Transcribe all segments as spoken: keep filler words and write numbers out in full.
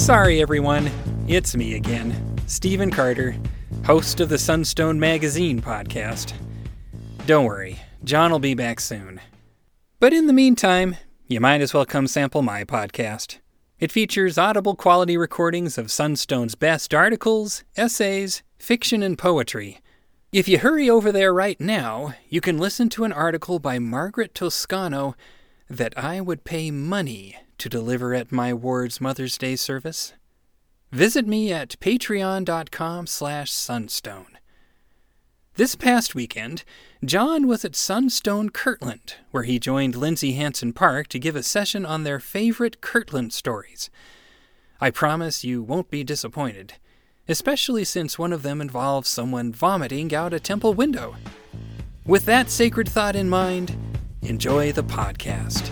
Sorry everyone, it's me again, Stephen Carter, host of the Sunstone Magazine podcast. Don't worry, John will be back soon. But in the meantime, you might as well come sample my podcast. It features audible quality recordings of Sunstone's best articles, essays, fiction, and poetry. If you hurry over there right now, you can listen to an article by Margaret Toscano that I would pay money to deliver at my ward's Mother's Day service. Visit me at patreon.com slash sunstone. This past weekend, John was at Sunstone Kirtland, where he joined Lindsay Hansen Park to give a session on their favorite Kirtland stories. I promise you won't be disappointed, especially since one of them involves someone vomiting out a temple window. With that sacred thought in mind, enjoy the podcast.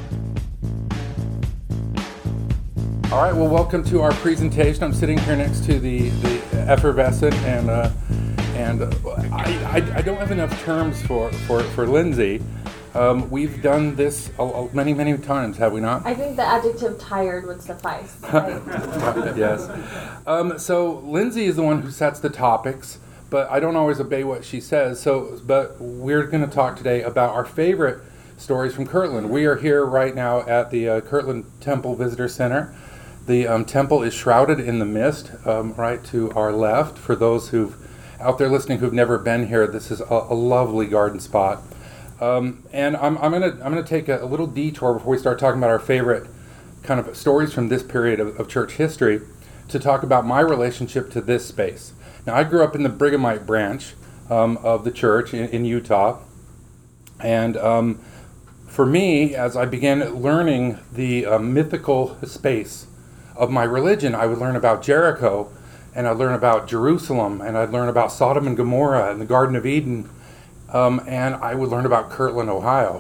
All right, well, welcome to our presentation. I'm sitting here next to the, the effervescent, and uh, and uh, I, I, I don't have enough terms for, for, for Lindsay. Um, we've done this a, a, many, many times, have we not? I think the adjective tired would suffice. Right? Yes. Um, so Lindsay is the one who sets the topics, but I don't always obey what she says. So, but we're going to talk today about our favorite stories from Kirtland. We are here right now at the uh, Kirtland Temple Visitor Center. The um, temple is shrouded in the mist, um, right to our left. For those who've out there listening who've never been here, this is a, a lovely garden spot. Um, and I'm, I'm gonna I'm gonna take a, a little detour before we start talking about our favorite kind of stories from this period of, of church history to talk about my relationship to this space. Now, I grew up in the Brighamite branch um, of the church in, in Utah, and um, for me, as I began learning the uh, mythical space of my religion, I would learn about Jericho, and I'd learn about Jerusalem, and I'd learn about Sodom and Gomorrah and the Garden of Eden, um, and I would learn about Kirtland, Ohio.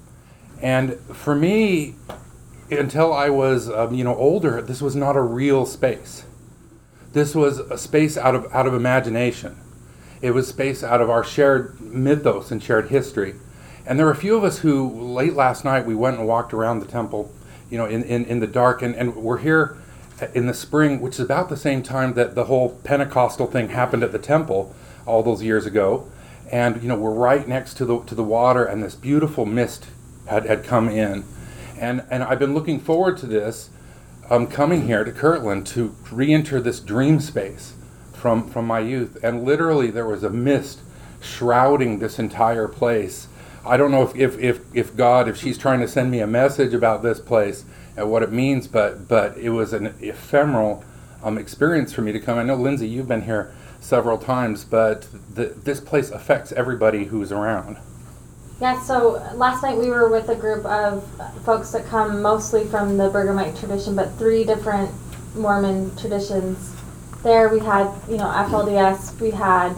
And for me, until I was um, you know older, this was not a real space. This was a space out of out of imagination. It was space out of our shared mythos and shared history. And there were a few of us who, late last night, we went and walked around the temple, you know, in, in, in the dark, and, and we're here in the spring, which is about the same time that the whole Pentecostal thing happened at the temple all those years ago. And, you know, we're right next to the to the water, and this beautiful mist had, had come in. And and I've been looking forward to this, um, coming here to Kirtland to re-enter this dream space from, from my youth. And literally there was a mist shrouding this entire place. I don't know if, if, if, if God, if she's trying to send me a message about this place and what it means, but but it was an ephemeral um, experience for me to come. I know, Lindsay, you've been here several times, but the, this place affects everybody who's around. Yeah, so last night we were with a group of folks that come mostly from the Bergamite tradition, but three different Mormon traditions. There we had, you know, F L D S, we had,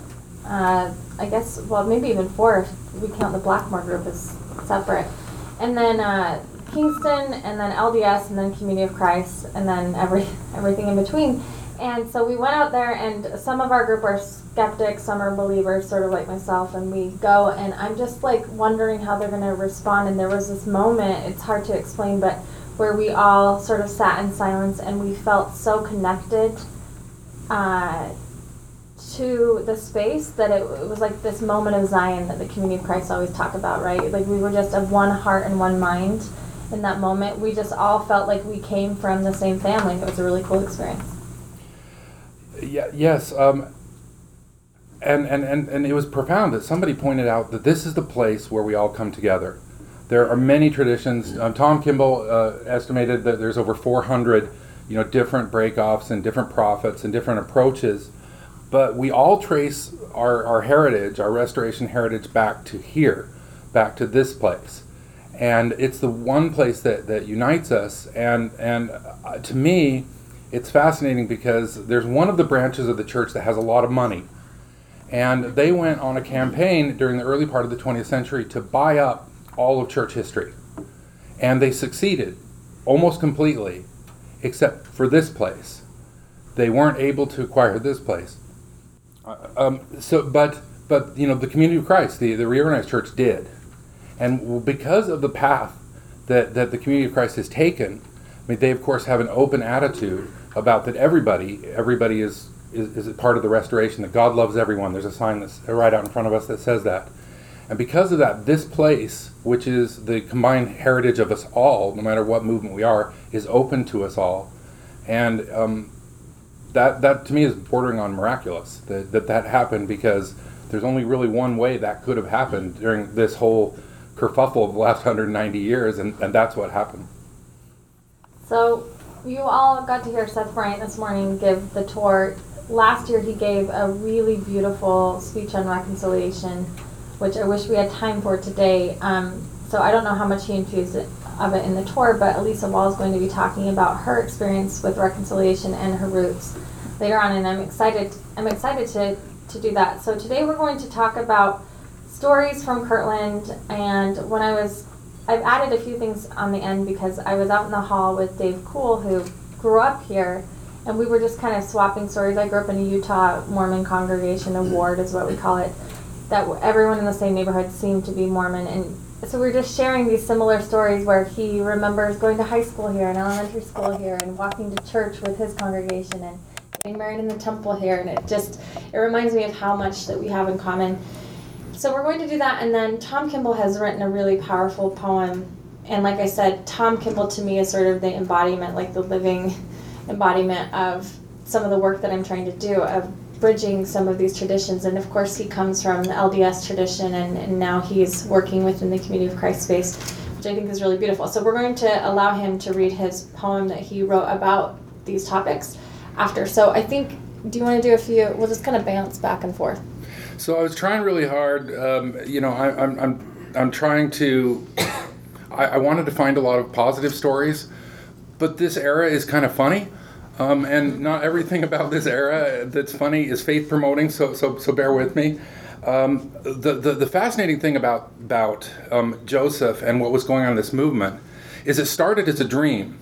uh, I guess, well, maybe even four if we count the Blackmore group as separate. And then uh, Kingston, and then L D S, and then Community of Christ, and then every everything in between. And so we went out there, and some of our group are skeptics, some are believers, sort of like myself, and we go, and I'm just like wondering how they're going to respond. And there was this moment, it's hard to explain, but where we all sort of sat in silence, and we felt so connected uh, to the space that it, it was like this moment of Zion that the Community of Christ always talk about, right? Like we were just of one heart and one mind in that moment. We just all felt like we came from the same family. It was a really cool experience. Yeah, yes, um, and, and, and, and it was profound that somebody pointed out that this is the place where we all come together. There are many traditions. Um, Tom Kimball uh, estimated that there's over four hundred, you know, different breakoffs and different prophets and different approaches, but we all trace our, our heritage, our restoration heritage, back to here, back to this place. And it's the one place that, that unites us, and, and uh, to me, it's fascinating because there's one of the branches of the church that has a lot of money. And they went on a campaign during the early part of the twentieth century to buy up all of church history. And they succeeded almost completely, except for this place. They weren't able to acquire this place. Uh, um, so, but, but you know, the Community of Christ, the, the reorganized church did. And because of the path that, that the Community of Christ has taken, I mean, they, of course, have an open attitude about that everybody, everybody is, is, is a part of the restoration, that God loves everyone. There's a sign that's right out in front of us that says that. And because of that, this place, which is the combined heritage of us all, no matter what movement we are, is open to us all. And um, that, that to me is bordering on miraculous, that, that that happened, because there's only really one way that could have happened during this whole kerfuffle of the last one hundred ninety years, and, and that's what happened. So you all got to hear Seth Bryant this morning give the tour. Last year he gave a really beautiful speech on reconciliation, which I wish we had time for today. Um, so I don't know how much he infused it, of it in the tour, but Elisa Wall is going to be talking about her experience with reconciliation and her roots later on, and I'm excited. I'm excited to to do that. So today we're going to talk about stories from Kirtland, and when I was, I've added a few things on the end because I was out in the hall with Dave Kuhl, who grew up here, and we were just kind of swapping stories. I grew up in a Utah Mormon congregation, a ward is what we call it, that everyone in the same neighborhood seemed to be Mormon, and so we're just sharing these similar stories where he remembers going to high school here and elementary school here and walking to church with his congregation and getting married in the temple here, and it just, it reminds me of how much that we have in common. So we're going to do that, and then Tom Kimball has written a really powerful poem, and like I said, Tom Kimball to me is sort of the embodiment, like the living embodiment of some of the work that I'm trying to do, of bridging some of these traditions. And of course he comes from the L D S tradition, and, and now he's working within the Community of Christ space, which I think is really beautiful. So we're going to allow him to read his poem that he wrote about these topics after. So I think, do you want to do a few, we'll just kind of bounce back and forth. So I was trying really hard, um, you know, I, I'm, I'm, I'm trying to, I, I wanted to find a lot of positive stories, but this era is kind of funny. Um, and not everything about this era that's funny is faith promoting, so so so bear with me. Um, the, the the fascinating thing about about um, Joseph and what was going on in this movement is it started as a dream,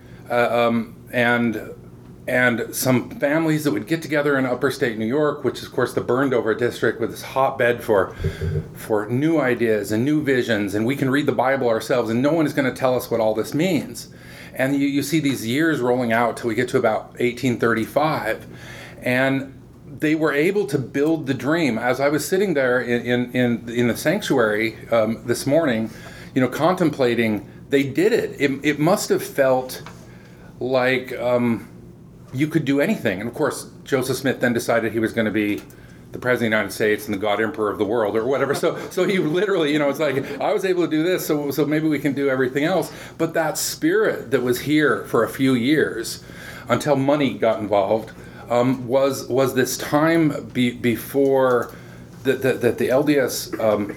uh, um, and and some families that would get together in upper state New York, which is of course the burned over district, with this hotbed for for new ideas and new visions, and we can read the Bible ourselves, and no one is going to tell us what all this means. And you, you see these years rolling out till we get to about eighteen thirty-five. And they were able to build the dream. As I was sitting there in, in, in, in the sanctuary um, this morning, you know, contemplating, they did it. It, it must have felt like um, you could do anything. And of course, Joseph Smith then decided he was going to be the President of the United States and the God Emperor of the world, or whatever. So so he literally, you know, it's like, I was able to do this, so so maybe we can do everything else. But that spirit that was here for a few years, until money got involved, um, was was this time be, before that the, the, the L D S um,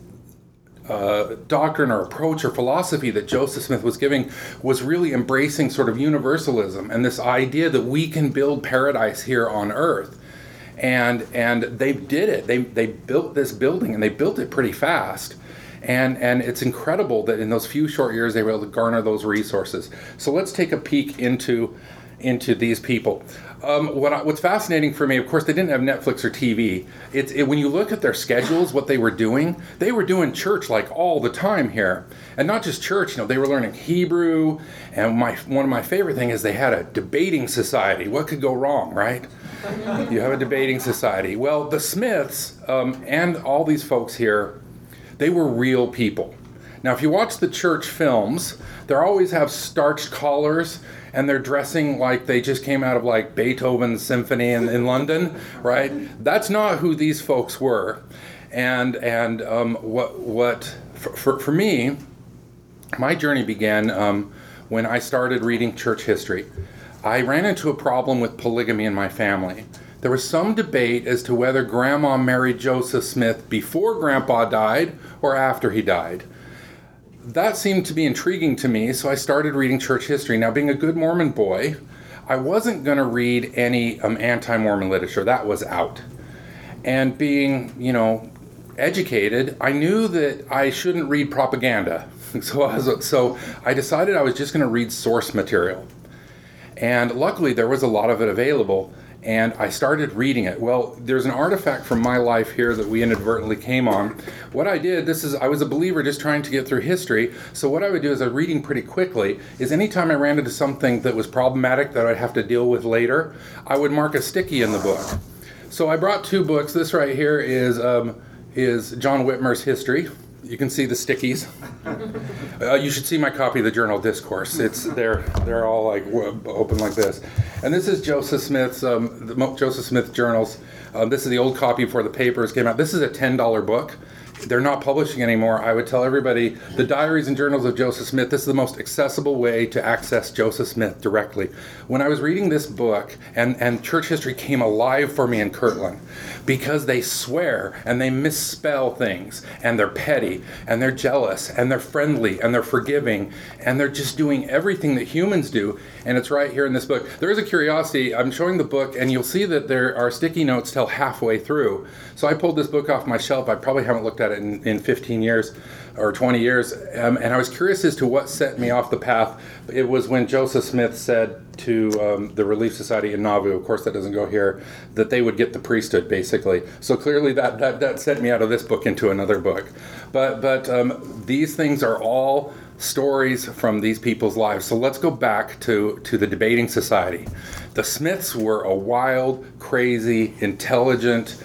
uh, doctrine or approach or philosophy that Joseph Smith was giving was really embracing sort of universalism and this idea that we can build paradise here on earth. And and they did it. They they built this building, and they built it pretty fast. And and it's incredible that in those few short years they were able to garner those resources. So let's take a peek into into these people. Um, what I, what's fascinating for me, of course, they didn't have Netflix or T V. It's it, when you look at their schedules, what they were doing, they were doing church like all the time here, and not just church. You know, they were learning Hebrew. And my one of my favorite things is they had a debating society. What could go wrong, right? You have a debating society. Well, the Smiths um, and all these folks here, they were real people. Now, if you watch the church films, they always have starched collars, and they're dressing like they just came out of like Beethoven's symphony in, in London, right? That's not who these folks were. And and um, what what for, for, for me, my journey began um, when I started reading church history. I ran into a problem with polygamy in my family. There was some debate as to whether Grandma married Joseph Smith before Grandpa died or after he died. That seemed to be intriguing to me, so I started reading church history. Now, being a good Mormon boy, I wasn't going to read any um, anti-Mormon literature. That was out. And being, you know, educated, I knew that I shouldn't read propaganda. So I, was, so I decided I was just going to read source material. And luckily, there was a lot of it available. and I started reading it. Well, there's an artifact from my life here that we inadvertently came on. What I did, this is, I was a believer just trying to get through history, so what I would do as I was reading pretty quickly, is anytime I ran into something that was problematic that I'd have to deal with later, I would mark a sticky in the book. So I brought two books. This right here is um, is John Whitmer's History. You can see the stickies. Uh, you should see my copy of the Journal Discourse. It's they're they're all like open like this. And this is Joseph Smith's um, the Joseph Smith journals. Um, this is the old copy before the papers came out. This is a ten dollar book. They're not publishing anymore. I would tell everybody, the Diaries and Journals of Joseph Smith, this is the most accessible way to access Joseph Smith directly. When I was reading this book, and, and church history came alive for me in Kirtland, because they swear and they misspell things, and they're petty, and they're jealous, and they're friendly, and they're forgiving, and they're just doing everything that humans do, and it's right here in this book. There is a curiosity. I'm showing the book, and you'll see that there are sticky notes till halfway through. So I pulled this book off my shelf. I probably haven't looked at it in, in fifteen years or twenty years, um, and I was curious as to what set me off the path. It was when Joseph Smith said to um, the Relief Society in Nauvoo, of course that doesn't go here, that they would get the priesthood, basically. So clearly that, that, that sent me out of this book into another book. But, but um, these things are all stories from these people's lives. So let's go back to, to the Debating Society. The Smiths were a wild, crazy, intelligent,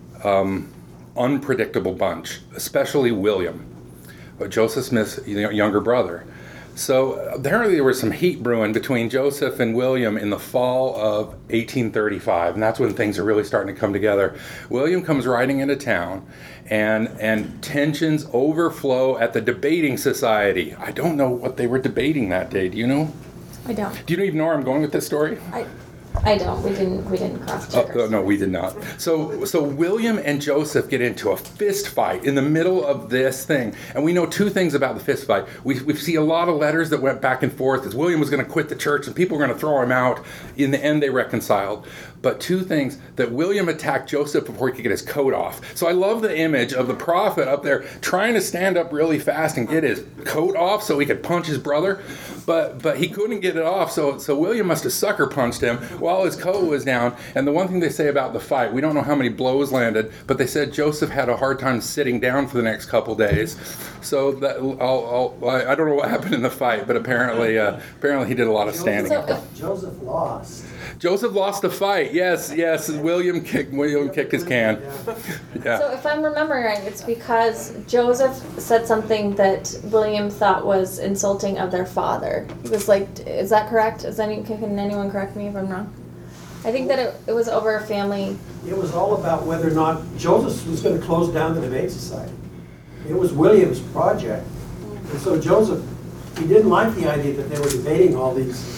um, unpredictable bunch, especially William, Joseph Smith's younger brother. So apparently there was some heat brewing between Joseph and William in the fall of eighteen thirty-five, and that's when things are really starting to come together. William comes riding into town, and and tensions overflow at the Debating Society. I don't know what they were debating that day. Do you know? I don't. Do you even know where I'm going with this story? I I don't. We didn't. We didn't cross check. Oh, no, we did not. So, so William and Joseph get into a fist fight in the middle of this thing, and we know two things about the fist fight. We we see a lot of letters that went back and forth as William was going to quit the church and people were going to throw him out. In the end, they reconciled. But two things, that William attacked Joseph before he could get his coat off. So I love the image of the prophet up there trying to stand up really fast and get his coat off so he could punch his brother, but but he couldn't get it off. So so William must have sucker punched him while his coat was down. And the one thing they say about the fight, we don't know how many blows landed, but they said Joseph had a hard time sitting down for the next couple days. So that I'll, I'll, I don't know what happened in the fight, but apparently uh, apparently he did a lot of standing. Joseph, Joseph lost. Joseph lost the fight. Yes, yes. William kicked. William kicked his can. Yeah. So if I'm remembering right, it's because Joseph said something that William thought was insulting of their father. It was like, is that correct? Is any can anyone correct me if I'm wrong? I think that it, it was over a family. It was all about whether or not Joseph was going to close down the Debate Society. It was William's project, and so Joseph, he didn't like the idea that they were debating all these.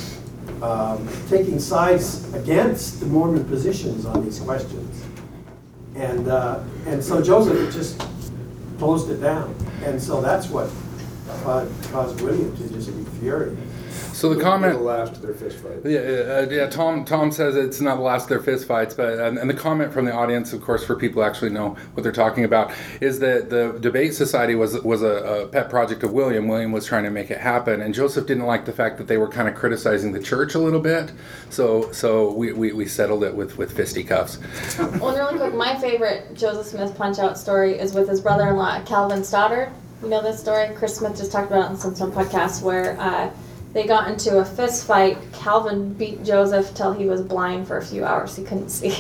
Um, taking sides against the Mormon positions on these questions. And uh, and so Joseph just closed it down. And so that's what uh, caused William to just be furious. So the comment, the last of their fist fight. Yeah, uh, yeah. Tom Tom says it's not the last of their fist fights, but and, and the comment from the audience, of course, for people who actually know what they're talking about, is that the Debate Society was was a, a pet project of William. William was trying to make it happen, and Joseph didn't like the fact that they were kind of criticizing the church a little bit. So so we, we, we settled it with, with fisticuffs. Well, and really quick, my favorite Joseph Smith punch-out story is with his brother-in-law, Calvin Stoddard. You know this story? Chris Smith just talked about it on some, some podcast where uh, they got into a fist fight. Calvin beat Joseph till he was blind for a few hours. He couldn't see.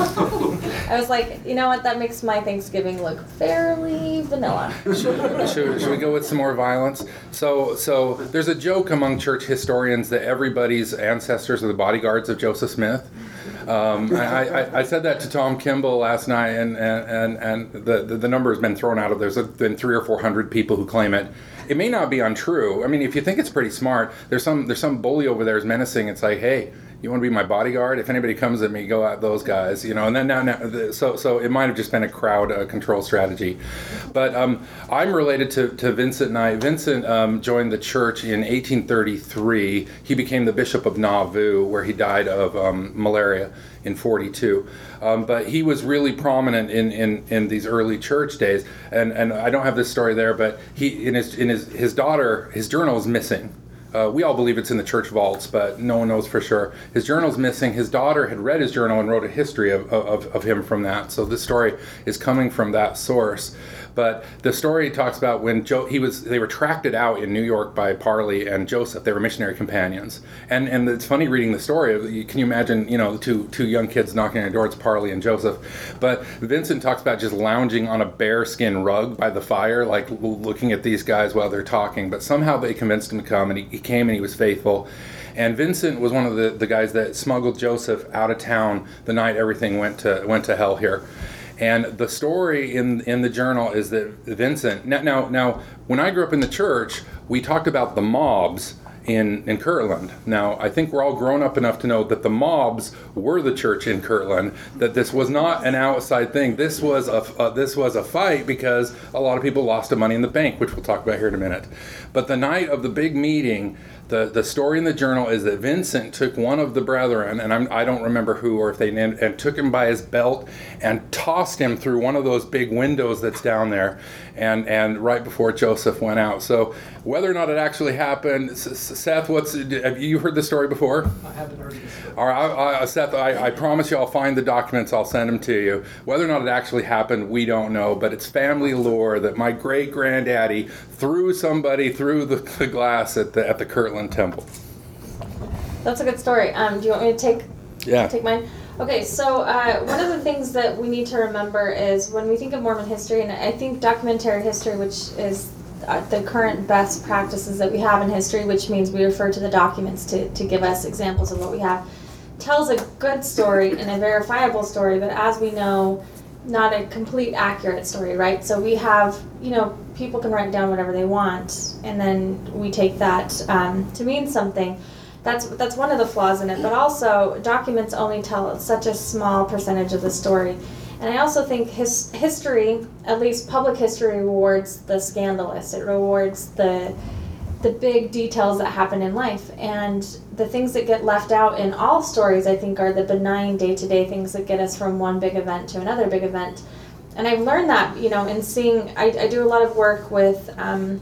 I was like, you know what? That makes my Thanksgiving look fairly vanilla. should, should, should we go with some more violence? So, so there's a joke among church historians that everybody's ancestors are the bodyguards of Joseph Smith. Um, I, I, I said that to Tom Kimball last night, and and, and, and the, the, the number has been thrown out of. There's been three or four hundred people who claim it. It may not be untrue. I mean, if you think it's pretty smart, there's some there's some bully over there who's menacing. It's like, hey, you want to be my bodyguard? If anybody comes at me, go at those guys, you know. And then now, now so so it might have just been a crowd uh, control strategy. But um, I'm related to, to Vincent Knight. Vincent um, joined the church in eighteen thirty-three. He became the bishop of Nauvoo, where he died of um, malaria in forty-two. Um, but he was really prominent in, in, in these early church days. And, and I don't have this story there, but he in his in his his daughter, his journal is missing. Uh, we all believe it's in the church vaults, but no one knows for sure. His journal's missing. His daughter had read his journal and wrote a history of, of, of him from that. So this story is coming from that source. But the story talks about when jo- he was, they were tracked out in New York by Parley and Joseph. They were missionary companions. And and it's funny reading the story. Can you imagine, you know, two two young kids knocking on the door? It's Parley and Joseph. But Vincent talks about just lounging on a bearskin rug by the fire, like looking at these guys while they're talking. But somehow they convinced him to come, and he, he came and he was faithful. And Vincent was one of the, the guys that smuggled Joseph out of town the night everything went to went to hell here. And the story in in the journal is that Vincent, now, now, now when I grew up in the church, we talked about the mobs in, in Kirtland. Now, I think we're all grown up enough to know that the mobs were the church in Kirtland, that this was not an outside thing. This was a, uh, this was a fight because a lot of people lost their money in the bank, which we'll talk about here in a minute. But the night of the big meeting, The the story in the journal is that Vincent took one of the brethren, and I'm, I don't remember who or if they named, and took him by his belt and tossed him through one of those big windows that's down there, and, and right before Joseph went out. So whether or not it actually happened, Seth, what's have you heard the story before? I haven't heard this story. All right, I, I, Seth, I, I promise you I'll find the documents, I'll send them to you. Whether or not it actually happened, we don't know, but it's family lore that my great-granddaddy threw somebody through the, the glass at the at the Kirtland Temple. That's a good story. Um, do you want me to take Yeah. take mine? Okay, so uh, one of the things that we need to remember is when we think of Mormon history, and I think documentary history, which is uh, the current best practices that we have in history, which means we refer to the documents to, to give us examples of what we have, tells a good story and a verifiable story, but as we know, not a complete accurate story, right? So we have, you know, people can write down whatever they want, and then we take that um, to mean something. That's that's one of the flaws in it, but also documents only tell such a small percentage of the story. And I also think his history, at least public history, rewards the scandalous. It rewards the the big details that happen in life. And the things that get left out in all stories, I think, are the benign day-to-day things that get us from one big event to another big event. And I've learned that, you know, in seeing, I, I do a lot of work with um,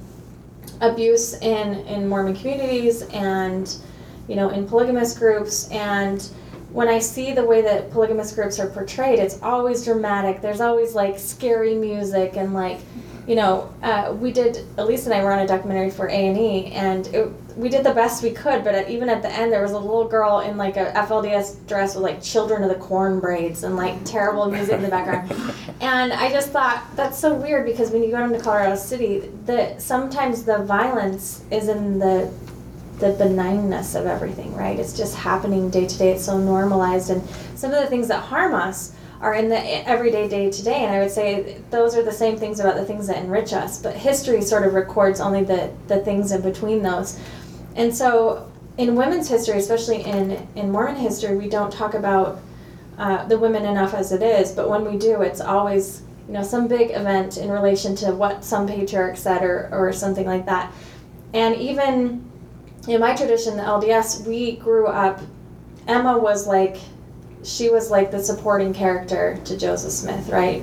abuse in, in Mormon communities and, you know, in polygamous groups. And when I see the way that polygamous groups are portrayed, it's always dramatic. There's always like scary music and like, you know, uh, we did, Elise and I were on a documentary for A and E, and it, we did the best we could, but at, even at the end, there was a little girl in like a F L D S dress with like Children of the Corn braids and like terrible music in the background. And I just thought, that's so weird, because when you go into Colorado City, the, sometimes the violence is in the the benignness of everything, right? It's just happening day to day. It's so normalized, and some of the things that harm us are in the everyday, day to day, and I would say those are the same things about the things that enrich us, but history sort of records only the, the things in between those. And so in women's history, especially in, in Mormon history, we don't talk about uh, the women enough as it is, but when we do, it's always, you know, some big event in relation to what some patriarch said or, or something like that. And even in my tradition, the L D S, we grew up, Emma was like, she was like the supporting character to Joseph Smith, right?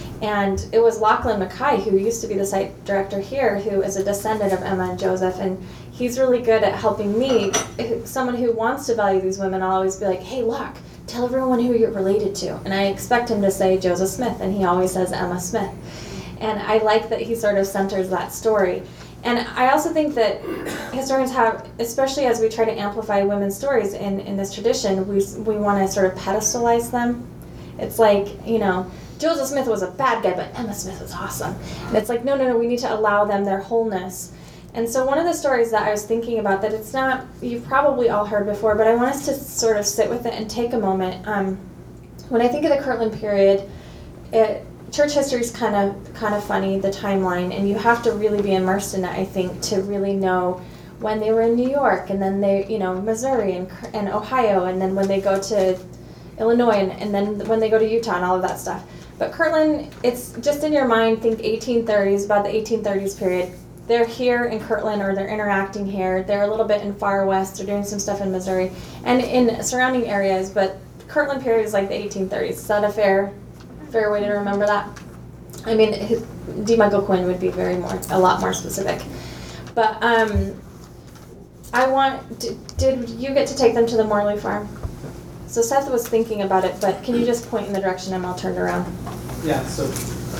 And it was Lachlan Mackay, who used to be the site director here, who is a descendant of Emma and Joseph, and he's really good at helping me. Someone who wants to value these women, I'll always be like, hey, Lach, tell everyone who you're related to. And I expect him to say Joseph Smith, and he always says Emma Smith. And I like that he sort of centers that story. And I also think that historians have, especially as we try to amplify women's stories in, in this tradition, we we want to sort of pedestalize them. It's like, you know, Joseph Smith was a bad guy, but Emma Smith was awesome. And it's like, no, no, no, we need to allow them their wholeness. And so one of the stories that I was thinking about, that it's not, you've probably all heard before, but I want us to sort of sit with it and take a moment. Um, when I think of the Kirtland period, it, church history is kind of kind of funny, the timeline, and you have to really be immersed in it, I think, to really know when they were in New York, and then they, you know, Missouri and, and Ohio, and then when they go to Illinois, and, and then when they go to Utah and all of that stuff. But Kirtland, it's just in your mind, think eighteen thirties, about the eighteen thirties period. They're here in Kirtland, or they're interacting here. They're a little bit in Far West. They're doing some stuff in Missouri and in surrounding areas, but Kirtland period is like the eighteen thirties. Is that a fair fair way to remember that? I mean, D. Michael Quinn would be very more, a lot more specific. But um, I want, did, did you get to take them to the Morley farm? So Seth was thinking about it, but can you just point in the direction and I'll turn around? Yeah, so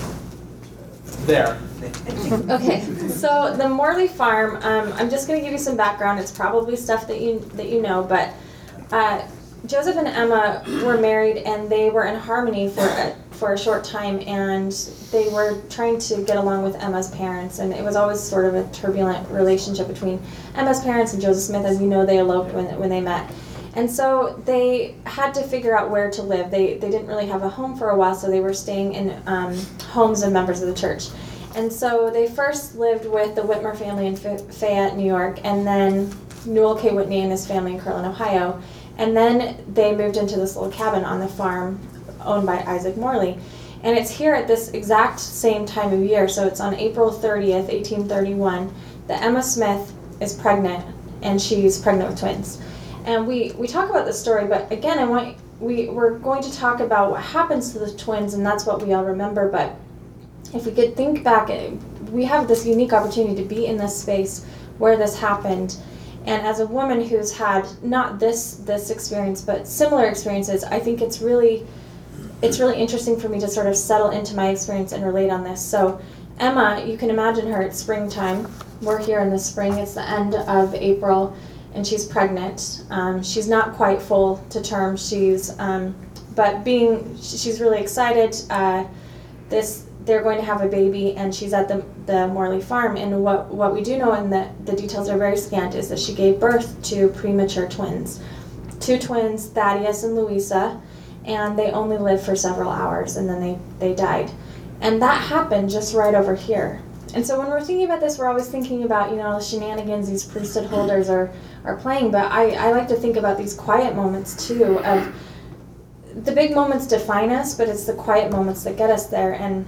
there. Okay, so the Morley farm, um, I'm just going to give you some background. It's probably stuff that you that you know, but uh, Joseph and Emma were married and they were in harmony for a, for a short time, and they were trying to get along with Emma's parents, and it was always sort of a turbulent relationship between Emma's parents and Joseph Smith. As you know, they eloped when when they met. And so they had to figure out where to live. They they didn't really have a home for a while, so they were staying in um, homes of members of the church. And so they first lived with the Whitmer family in Fayette, New York, and then Newell K. Whitney and his family in Kirtland, Ohio. And then they moved into this little cabin on the farm owned by Isaac Morley. And it's here at this exact same time of year, so it's on April thirtieth, eighteen thirty-one, that Emma Smith is pregnant, and she's pregnant with twins. And we, we talk about this story, but again, I want we, we're going to talk about what happens to the twins, and that's what we all remember. But if we could think back, we have this unique opportunity to be in this space where this happened. And as a woman who's had not this this experience, but similar experiences, I think it's really it's really interesting for me to sort of settle into my experience and relate on this. So Emma, you can imagine her, it's springtime. We're here in the spring. It's the end of April. And she's pregnant. Um, she's not quite full to term. She's, um, but being, she's really excited. Uh, this, they're going to have a baby, and she's at the the Morley farm. And what what we do know, and the the details are very scant, is that she gave birth to premature twins, two twins, Thaddeus and Louisa, and they only lived for several hours, and then they they died, and that happened just right over here. And so when we're thinking about this, we're always thinking about, you know, the shenanigans these priesthood holders are, are playing, but I, I like to think about these quiet moments too. Of the big moments define us, but it's the quiet moments that get us there. And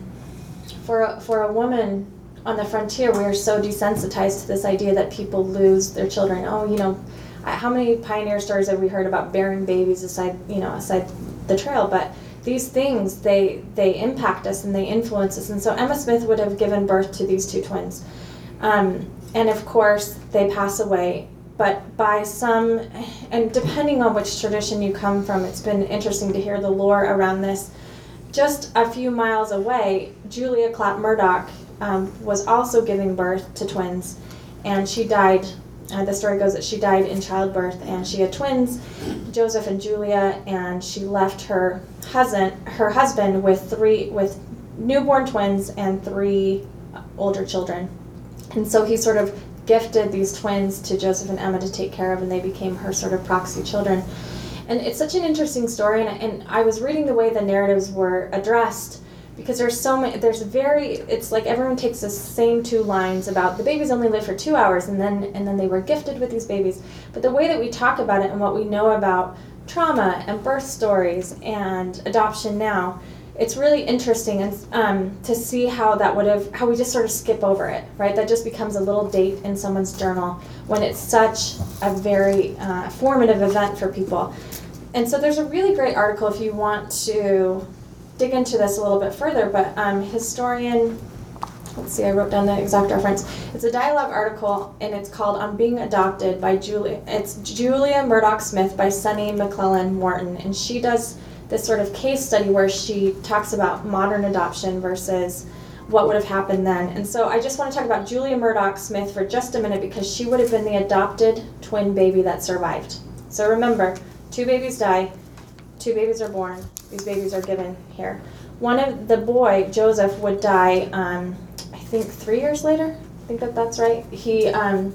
for a, for a woman on the frontier, we are so desensitized to this idea that people lose their children. Oh, you know, how many pioneer stories have we heard about bearing babies aside, you know, aside the trail? But these things, they they impact us and they influence us. And so Emma Smith would have given birth to these two twins. Um, and of course, they pass away. But by some, and depending on which tradition you come from, it's been interesting to hear the lore around this. Just a few miles away, Julia Clapp Murdoch um, was also giving birth to twins. And she died, uh, the story goes that she died in childbirth, and she had twins, Joseph and Julia, and she left her husband, her husband with three, with newborn twins and three older children. And so he sort of gifted these twins to Joseph and Emma to take care of, and they became her sort of proxy children. And it's such an interesting story, and, and I was reading the way the narratives were addressed, because there's so many, there's very, it's like everyone takes the same two lines about the babies only live for two hours, and then and then they were gifted with these babies. But the way that we talk about it and what we know about trauma and birth stories and adoption now, it's really interesting, and um, to see how that would have, how we just sort of skip over it, right? That just becomes a little date in someone's journal when it's such a very uh, formative event for people. And so there's a really great article if you want to dig into this a little bit further, but um, historian, let's see, I wrote down the exact reference. It's a dialogue article, and it's called On Being Adopted by Julia, it's Julia Murdoch Smith by Sunny McClellan Morton, and she does this sort of case study where she talks about modern adoption versus what would have happened then. And so I just want to talk about Julia Murdoch Smith for just a minute, because she would have been the adopted twin baby that survived. So remember, two babies die, two babies are born, these babies are given here. One of the boy, Joseph, would die, um, I think three years later. I think that that's right. He um,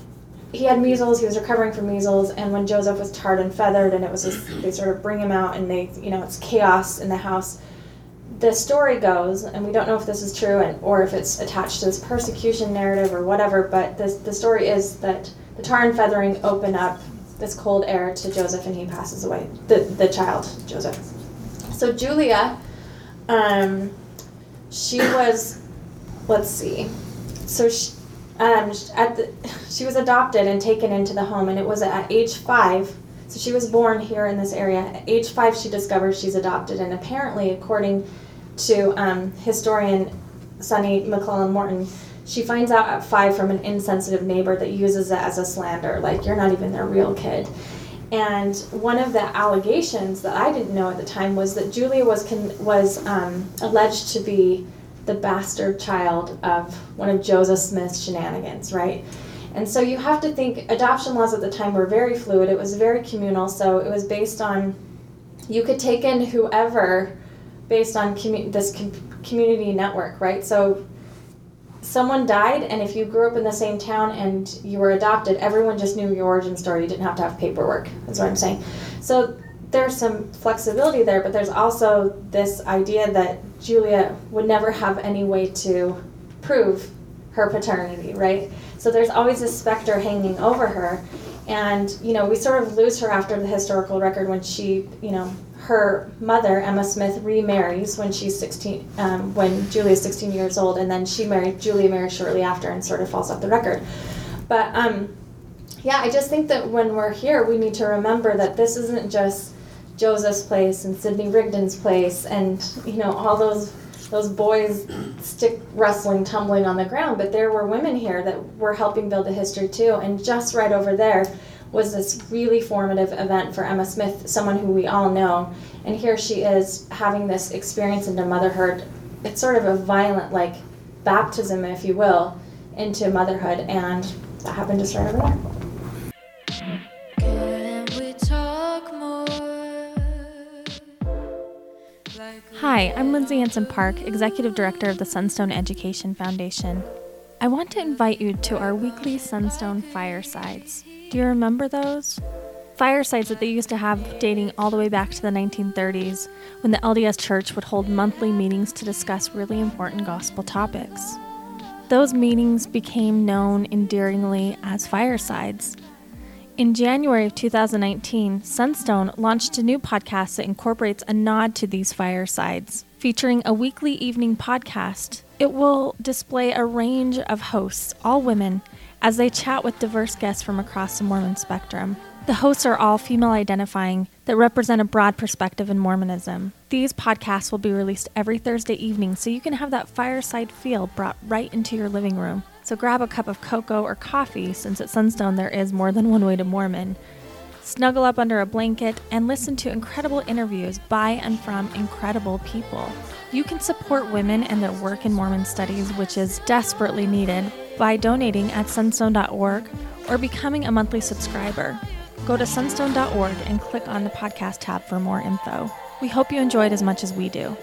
he had measles. He was recovering from measles, and when Joseph was tarred and feathered, and it was just, they sort of bring him out, and they, you know, it's chaos in the house. The story goes, and we don't know if this is true, and, or if it's attached to this persecution narrative or whatever, but this, the story is that the tar and feathering open up this cold air to Joseph, and he passes away, the the child, Joseph. So Julia, um, she was, let's see, so she, um, at the, she was adopted and taken into the home, and it was at age five, so she was born here in this area. At age five, she discovers she's adopted, and apparently, according to um, historian Sunny McClellan Morton, she finds out at five from an insensitive neighbor that uses it as a slander, like, you're not even their real kid. And one of the allegations that I didn't know at the time was that Julia was con- was um, alleged to be the bastard child of one of Joseph Smith's shenanigans, right? And so you have to think, adoption laws at the time were very fluid. It was very communal, so it was based on, you could take in whoever based on commu- this com- community network, right? So someone died, and if you grew up in the same town and you were adopted, everyone just knew your origin story. You didn't have to have paperwork, is what I'm saying. So there's some flexibility there, but there's also this idea that Julia would never have any way to prove her paternity, right? So there's always this specter hanging over her. And, you know, we sort of lose her after the historical record when she, you know, her mother, Emma Smith, remarries when she's sixteen, um, when Julia's sixteen years old, and then she married, Julia married shortly after and sort of falls off the record. But, um, yeah, I just think that when we're here, we need to remember that this isn't just Joseph's place and Sidney Rigdon's place and, you know, all those those boys stick wrestling, tumbling on the ground, but there were women here that were helping build the history too. And just right over there was this really formative event for Emma Smith, someone who we all know. And here she is having this experience into motherhood. It's sort of a violent, like, baptism, if you will, into motherhood. And that happened just right over there. Hi, I'm Lindsay Hanson Park, Executive Director of the Sunstone Education Foundation. I want to invite you to our weekly Sunstone Firesides. Do you remember those? Firesides that they used to have dating all the way back to the nineteen thirties, when the L D S Church would hold monthly meetings to discuss really important gospel topics. Those meetings became known endearingly as Firesides. In January of two thousand nineteen, Sunstone launched a new podcast that incorporates a nod to these firesides, featuring a weekly evening podcast. It will display a range of hosts, all women, as they chat with diverse guests from across the Mormon spectrum. The hosts are all female-identifying that represent a broad perspective in Mormonism. These podcasts will be released every Thursday evening, so you can have that fireside feel brought right into your living room. So grab a cup of cocoa or coffee, since at Sunstone there is more than one way to Mormon. Snuggle up under a blanket and listen to incredible interviews by and from incredible people. You can support women and their work in Mormon studies, which is desperately needed, by donating at sunstone dot org or becoming a monthly subscriber. Go to sunstone dot org and click on the podcast tab for more info. We hope you enjoyed as much as we do.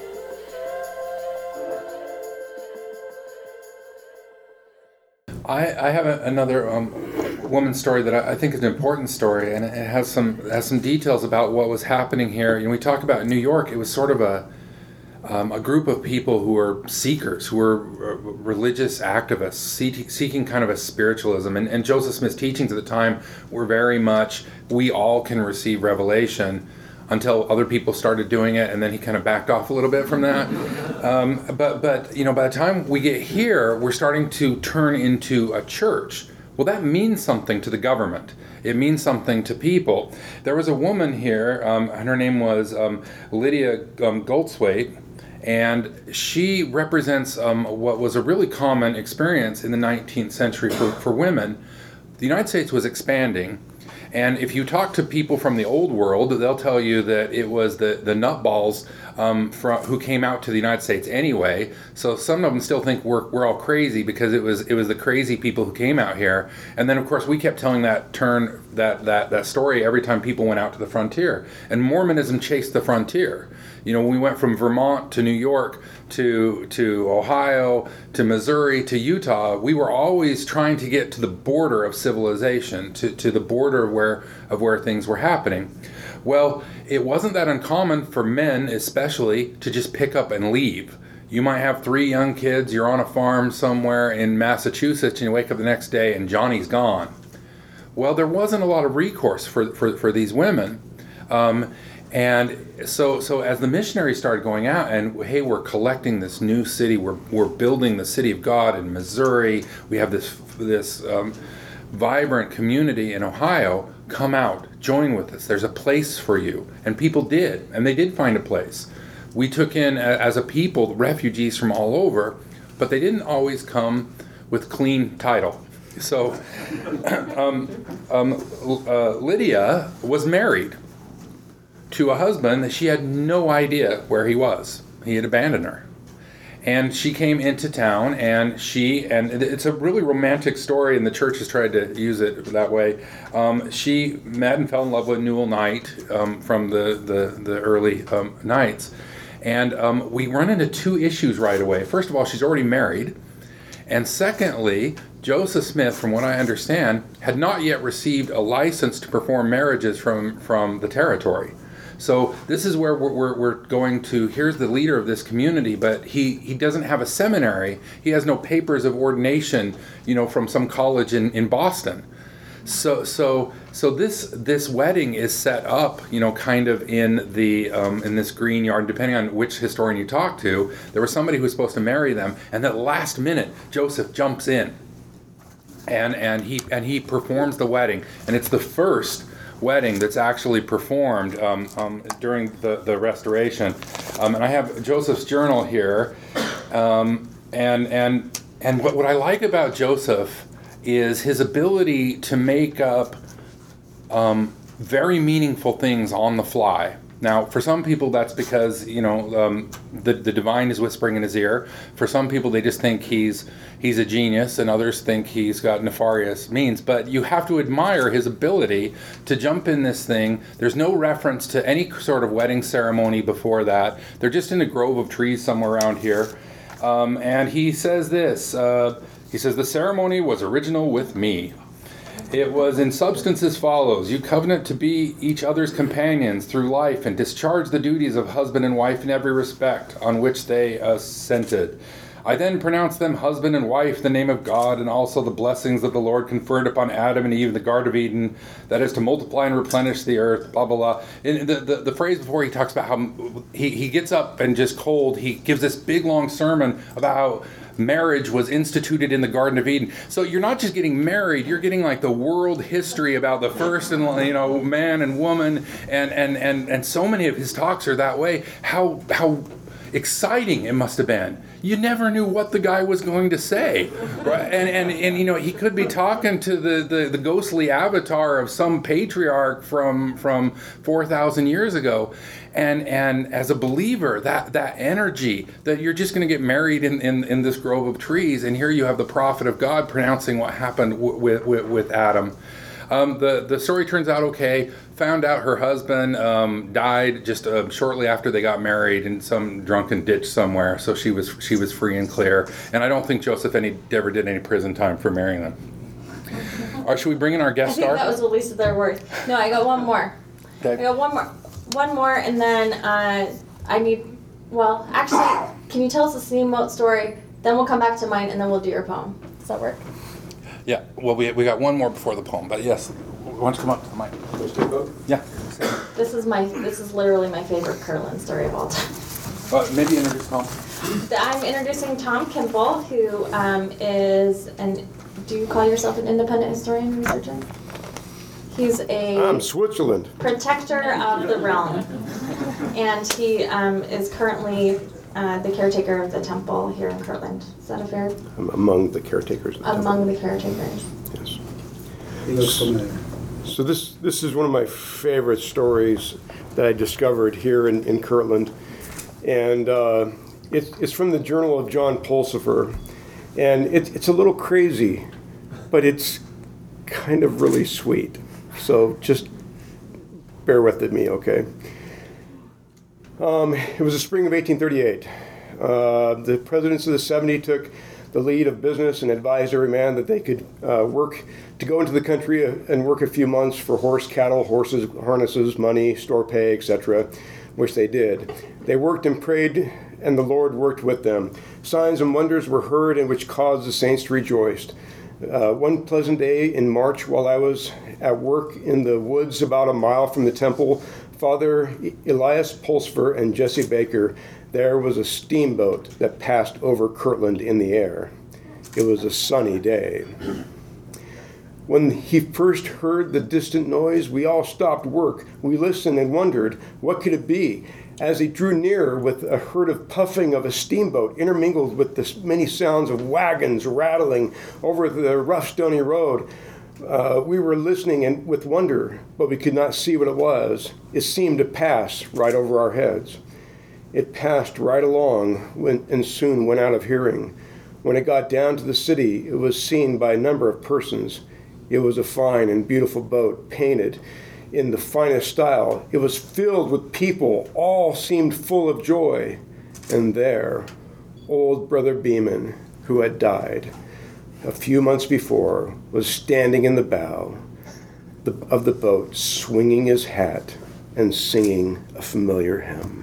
I, I have a, another um, woman's story that I, I think is an important story, and it has some it has some details about what was happening here. You know, we talk about New York. It was sort of a um, a group of people who were seekers, who were uh, religious activists, see, seeking kind of a spiritualism. And, and Joseph Smith's teachings at the time were very much, we all can receive revelation, until other people started doing it, and then he kind of backed off a little bit from that. Um, but, but you know, by the time we get here, we're starting to turn into a church. Well, that means something to the government. It means something to people. There was a woman here, um, and her name was um, Lydia um, Goldswaite, and she represents um, what was a really common experience in the nineteenth century for, for women. The United States was expanding. And if you talk to people from the old world, they'll tell you that it was the, the nutballs um, from, who came out to the United States anyway. So some of them still think we're we're all crazy because it was it was the crazy people who came out here. And then of course we kept telling that turn that that that story every time people went out to the frontier. And Mormonism chased the frontier. You know, we went from Vermont to New York to to Ohio to Missouri to Utah. We were always trying to get to the border of civilization, to, to the border where of where things were happening. Well, it wasn't that uncommon for men especially to just pick up and leave. You might have three young kids, you're on a farm somewhere in Massachusetts, and you wake up the next day and Johnny's gone. Well, there wasn't a lot of recourse for for, for these women. Um, And so, so as the missionaries started going out, and hey, we're collecting this new city, we're we're building the city of God in Missouri. We have this this um, vibrant community in Ohio. Come out, join with us. There's a place for you, and people did, and they did find a place. We took in as a people refugees from all over, but they didn't always come with clean title. So um, um, uh, Lydia was married to a husband that she had no idea where he was. He had abandoned her. And she came into town, and she, and it's a really romantic story, and the church has tried to use it that way. Um, she met and fell in love with Newell Knight um, from the, the, the early um, Knights. And um, we run into two issues right away. First of all, she's already married. And secondly, Joseph Smith, from what I understand, had not yet received a license to perform marriages from, from the territory. So this is where we're, we're, we're going to, here's the leader of this community, but he, he doesn't have a seminary. He has no papers of ordination, you know, from some college in, in Boston. So so so this this wedding is set up, you know, kind of in the um, in this green yard. Depending on which historian you talk to, there was somebody who was supposed to marry them, and at the last minute, Joseph jumps in, and and he and he performs the wedding, and it's the first wedding that's actually performed um, um, during the, the restoration. Um, and I have Joseph's journal here. Um, and and and what, what I like about Joseph is his ability to make up um, very meaningful things on the fly. Now, for some people, that's because, you know, um, the, the divine is whispering in his ear. For some people, they just think he's he's a genius, and others think he's got nefarious means. But you have to admire his ability to jump in this thing. There's no reference to any sort of wedding ceremony before that. They're just in a grove of trees somewhere around here. Um, and he says this, uh, he says, "The ceremony was original with me. It was in substance as follows. You covenant to be each other's companions through life and discharge the duties of husband and wife in every respect on which they assented. I then pronounce them husband and wife, the name of God, and also the blessings that the Lord conferred upon Adam and Eve in the Garden of Eden, that is to multiply and replenish the earth, blah, blah, blah." And the, the, the phrase before, he talks about how he, he gets up and just cold, he gives this big long sermon about how marriage was instituted in the Garden of Eden. So you're not just getting married, you're getting like the world history about the first and, you know, man and woman, and and and and so many of his talks are that way. How how exciting it must have been. You never knew what the guy was going to say, right? And and and you know, he could be talking to the the, the ghostly avatar of some patriarch from from four thousand years ago. And and as a believer, that, that energy that you're just going to get married in, in, in this grove of trees, and here you have the prophet of God pronouncing what happened w- with, with with Adam. Um, the the story turns out okay. Found out her husband um, died just uh, shortly after they got married in some drunken ditch somewhere. So she was she was free and clear. And I don't think Joseph any ever did any prison time for marrying them. Or should we bring in our guest I think star? that was the least of their words. No, I got one more. Okay. I got one more. One more, and then uh, I need, well, actually, can you tell us the steamboat story? Then we'll come back to mine, and then we'll do your poem. Does that work? Yeah, well, we we got one more before the poem, but yes, why don't you come up to the mic? Yeah. This is my, this is literally my favorite Curlin story of all time. Uh, maybe introduce Tom. I'm introducing Tom Kimball, who um, is an, do you call yourself an independent historian researcher? He's a I'm Switzerland. protector of the realm, and he um, is currently uh, the caretaker of the temple here in Kirtland. Is that a fair? I'm among the caretakers. In the Among the caretakers. temple. Yes. He looks familiar. So this this is one of my favorite stories that I discovered here in, in Kirtland, and uh, it's it's from the Journal of John Pulsifer, and it's it's a little crazy, but it's kind of really sweet. So just bear with me, okay? Um, it was the spring of eighteen thirty-eight. Uh, the presidents of the seventy took the lead of business and advised every man that they could uh, work to go into the country and work a few months for horse, cattle, horses, harnesses, money, store pay, et cetera, which they did. They worked and prayed, and the Lord worked with them. Signs and wonders were heard, and which caused the saints to rejoice. Uh, one pleasant day in March, while I was at work in the woods about a mile from the temple, Father Elias Pulsifer and Jesse Baker, there was a steamboat that passed over Kirtland in the air. It was a sunny day. When he first heard the distant noise, we all stopped work. We listened and wondered, what could it be? As he drew near with a herd of puffing of a steamboat intermingled with the many sounds of wagons rattling over the rough stony road, uh, we were listening and with wonder, but we could not see what it was. It seemed to pass right over our heads. It passed right along when, and soon went out of hearing. When it got down to the city, it was seen by a number of persons. It was a fine and beautiful boat, painted in the finest style. It was filled with people. All seemed full of joy. And there, old Brother Beeman, who had died a few months before, was standing in the bow of the boat, swinging his hat and singing a familiar hymn.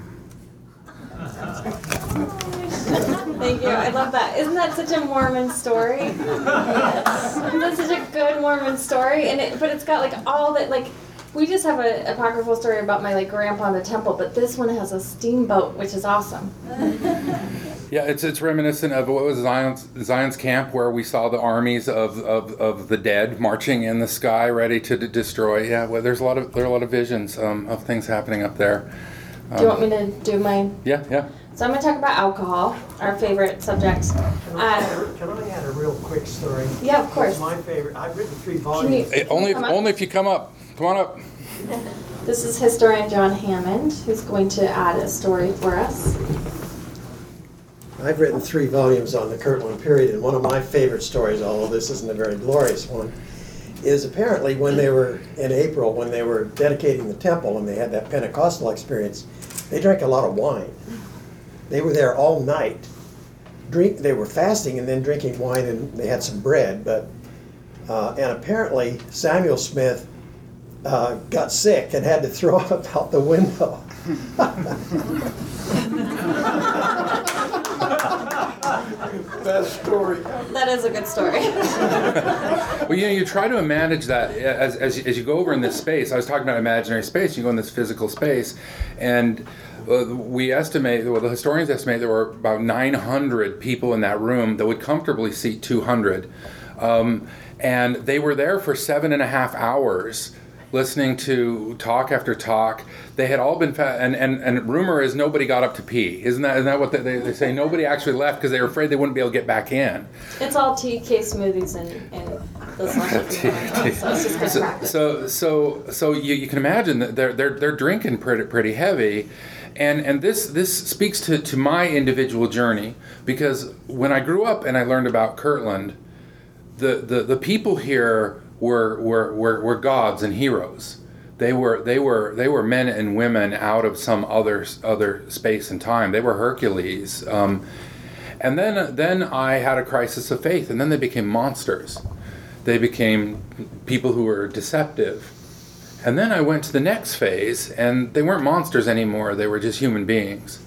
Thank you. I love that. Isn't that such a Mormon story? Yes. Isn't that such a good Mormon story? And it, but it's got like all that, like, we just have an apocryphal story about my like grandpa in the temple, but this one has a steamboat, which is awesome. Yeah, it's it's reminiscent of what was Zion's, Zion's camp, where we saw the armies of, of, of the dead marching in the sky, ready to d- destroy. Yeah, well, there's a lot of there are a lot of visions um, of things happening up there. Um, Do you want me to do my? Yeah, yeah. So I'm going to talk about alcohol, our favorite subject. Can I, Uh, add, can I add a real quick story? Yeah, of course. It's my favorite. I've written three Can you, volumes. Hey, only if, come up? only if you come up. Come on up. This is historian John Hammond, who's going to add a story for us. I've written three volumes on the Kirtland period, and one of my favorite stories, although this isn't a very glorious one, is apparently when they were in April, when they were dedicating the temple and they had that Pentecostal experience, they drank a lot of wine. They were there all night. Drink. They were fasting and then drinking wine, and they had some bread. But uh, and apparently Samuel Smith uh, got sick and had to throw up out the window. Best story. That is a good story. Well, you know, you try to manage that as, as, as you go over in this space. I was talking about imaginary space. You go in this physical space, and uh, we estimate, well, the historians estimate there were about nine hundred people in that room that would comfortably seat two hundred. Um, and they were there for seven and a half hours listening to talk after talk. They had all been, fa- and, and, and rumor is nobody got up to pee. Isn't that, isn't that what they, they, they say? Nobody actually left because they were afraid they wouldn't be able to get back in. It's all T K smoothies and, and those lunches. So it's just good So, practice. so, so, so you, you can imagine that they're they're they're drinking pretty pretty heavy, and and this this speaks to, to my individual journey, because when I grew up and I learned about Kirtland, the the, the people here were, were were were gods and heroes. They were they were they were men and women out of some other other space and time. They were Hercules. Um, and then then I had a crisis of faith, and then they became monsters. They became people who were deceptive. And then I went to the next phase, and they weren't monsters anymore. They were just human beings,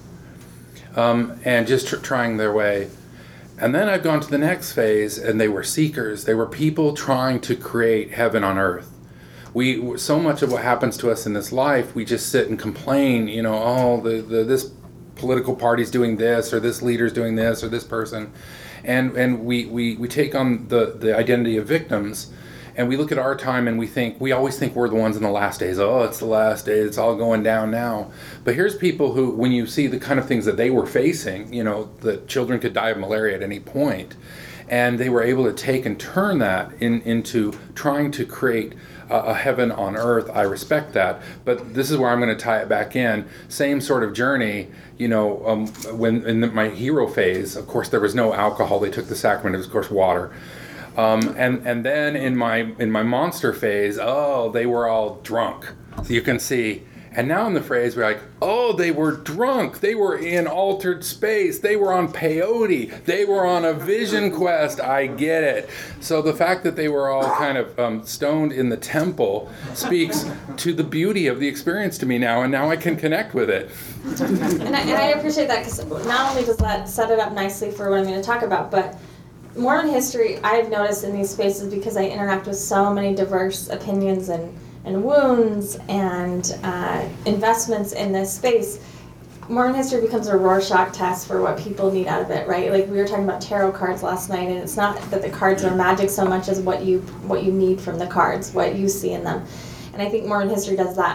um, and just tr- trying their way. And then I've gone to the next phase, and they were seekers. They were people trying to create heaven on earth. We so much of what happens to us in this life, we just sit and complain. You know, oh, the, the this political party's doing this, or this leader's doing this, or this person. And and we, we, we take on the, the identity of victims, and we look at our time and we think, we always think we're the ones in the last days. Oh, it's the last days, it's all going down now. But here's people who, when you see the kind of things that they were facing, you know, that children could die of malaria at any point, and they were able to take and turn that in, into trying to create a, a heaven on earth. I respect that. But this is where I'm going to tie it back in. Same sort of journey. You know, um, when in the, my hero phase, of course, there was no alcohol. They took the sacrament. It was, of course, water. Um, and and then in my in my monster phase, oh, they were all drunk. So you can see. And now in the phrase, we're like, oh, they were drunk. They were in altered space. They were on peyote. They were on a vision quest. I get it. So the fact that they were all kind of um, stoned in the temple speaks to the beauty of the experience to me now, and now I can connect with it. And I, and I appreciate that, because not only does that set it up nicely for what I'm going to talk about, but Mormon history I've noticed in these spaces, because I interact with so many diverse opinions and, and wounds and uh, investments in this space, Mormon history becomes a Rorschach test for what people need out of it, right? Like we were talking about tarot cards last night, and it's not that the cards are magic so much as what you what you need from the cards, what you see in them. And I think Mormon history does that.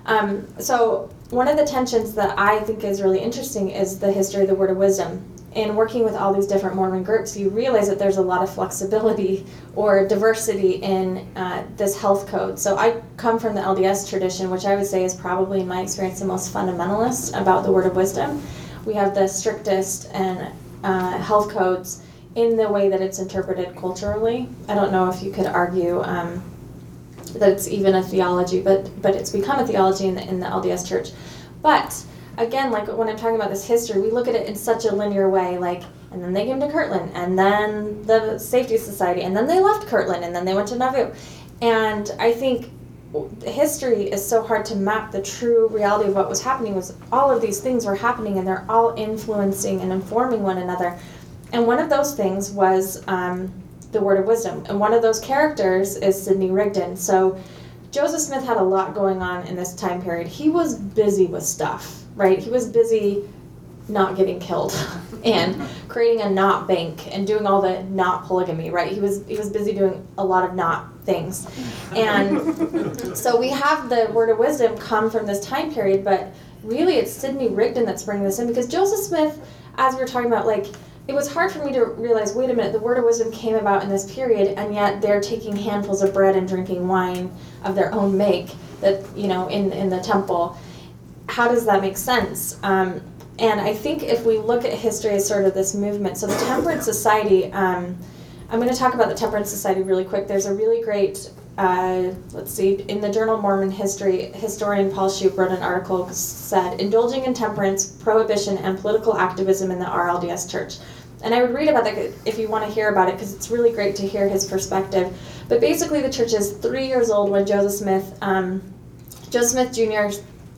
Um, so one of the tensions that I think is really interesting is the history of the Word of Wisdom. In working with all these different Mormon groups, you realize that there's a lot of flexibility or diversity in uh, this health code. So I come from the L D S tradition, which I would say is probably, in my experience, the most fundamentalist about the Word of Wisdom. We have the strictest and uh, health codes in the way that it's interpreted culturally. I don't know if you could argue um, that it's even a theology, but but it's become a theology in the, in the L D S church. But again, like when I'm talking about this history, we look at it in such a linear way, like, and then they came to Kirtland, and then the Safety Society, and then they left Kirtland, and then they went to Nauvoo. And I think history is so hard to map. The true reality of what was happening was all of these things were happening, and they're all influencing and informing one another. And one of those things was um, the Word of Wisdom. And one of those characters is Sidney Rigdon. So Joseph Smith had a lot going on in this time period. He was busy with stuff, right? He was busy not getting killed and creating a not bank and doing all the not polygamy, right? He was he was busy doing a lot of not things. And so we have the Word of Wisdom come from this time period, but really it's Sidney Rigdon that's bringing this in, because Joseph Smith, as we were talking about, like, it was hard for me to realize, wait a minute, the Word of Wisdom came about in this period, and yet they're taking handfuls of bread and drinking wine of their own make, that, you know, in, in the temple. How does that make sense? Um, and I think if we look at history as sort of this movement, so the Temperance Society, um, I'm going to talk about the Temperance Society really quick. There's a really great, uh, let's see, in the Journal of Mormon History, historian Paul Shoup wrote an article that said, "Indulging in Temperance, Prohibition, and Political Activism in the R L D S Church." And I would read about that if you want to hear about it, because it's really great to hear his perspective. But basically the church is three years old when Joseph Smith, um, Joseph Smith Junior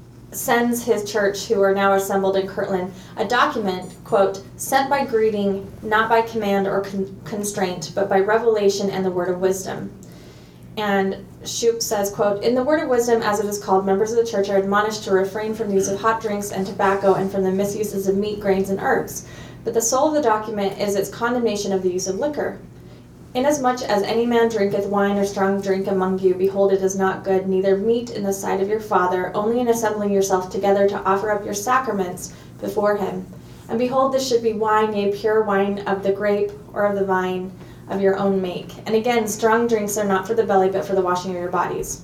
sends his church, who are now assembled in Kirtland, a document, quote, "sent by greeting, not by command or con- constraint, but by revelation and the word of wisdom." And Shoup says, quote, "In the word of wisdom, as it is called, members of the church are admonished to refrain from the use of hot drinks and tobacco and from the misuses of meat, grains, and herbs. But the soul of the document is its condemnation of the use of liquor. Inasmuch as any man drinketh wine or strong drink among you, behold, it is not good, neither meet in the sight of your Father, only in assembling yourself together to offer up your sacraments before him. And behold, this should be wine, yea, pure wine of the grape or of the vine of your own make. And again, strong drinks are not for the belly, but for the washing of your bodies."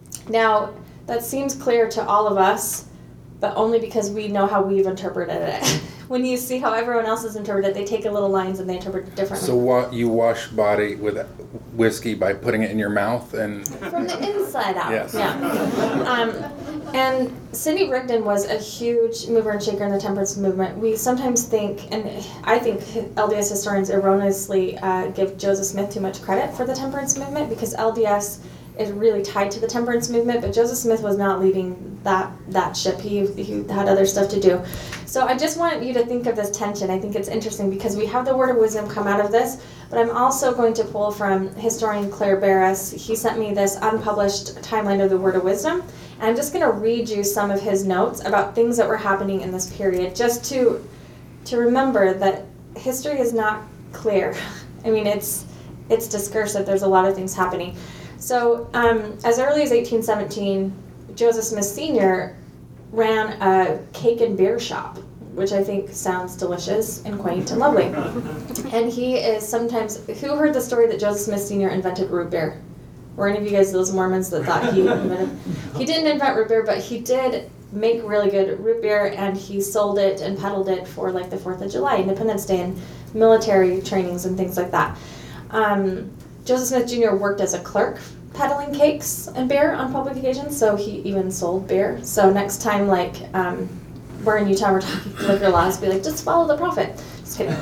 Now, that seems clear to all of us, but only because we know how we've interpreted it. When you see how everyone else has interpreted it, they take a little lines and they interpret it differently. So what, you wash body with whiskey by putting it in your mouth and... From the inside out. Yes. Yeah. Um, and Sidney Rigdon was a huge mover and shaker in the temperance movement. We sometimes think, and I think L D S historians erroneously uh, give Joseph Smith too much credit for the temperance movement, because L D S is really tied to the temperance movement, but Joseph Smith was not leading that that ship. He he had other stuff to do. So I just want you to think of this tension. I think it's interesting because we have the word of wisdom come out of this, but I'm also going to pull from historian Claire Barris. He sent me this unpublished timeline of the word of wisdom, and I'm just going to read you some of his notes about things that were happening in this period, just to to remember that history is not clear. I mean, it's it's discursive. There's a lot of things happening. So um, as early as eighteen seventeen, Joseph Smith Senior ran a cake and beer shop, which I think sounds delicious and quaint and lovely. And he is sometimes, who heard the story that Joseph Smith Senior invented root beer? Were any of you guys those Mormons that thought he invented? He didn't invent root beer, but he did make really good root beer, and he sold it and peddled it for like the fourth of July, Independence Day, and military trainings and things like that. Um, Joseph Smith Junior worked as a clerk peddling cakes and beer on public occasions, so he even sold beer. So next time, like, um, we're in Utah, we're talking liquor laws, be like, just follow the prophet. Just kidding.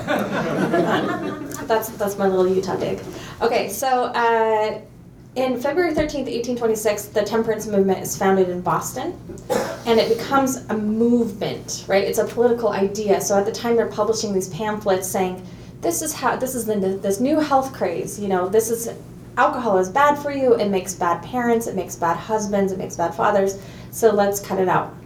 um, that's that's my little Utah dig. Okay, so uh, in February thirteenth, eighteen twenty-six, the temperance movement is founded in Boston, and it becomes a movement, right? It's a political idea. So at the time, they're publishing these pamphlets saying, this is how, this is the, this new health craze, you know, this is, alcohol is bad for you, it makes bad parents, it makes bad husbands, it makes bad fathers, so let's cut it out.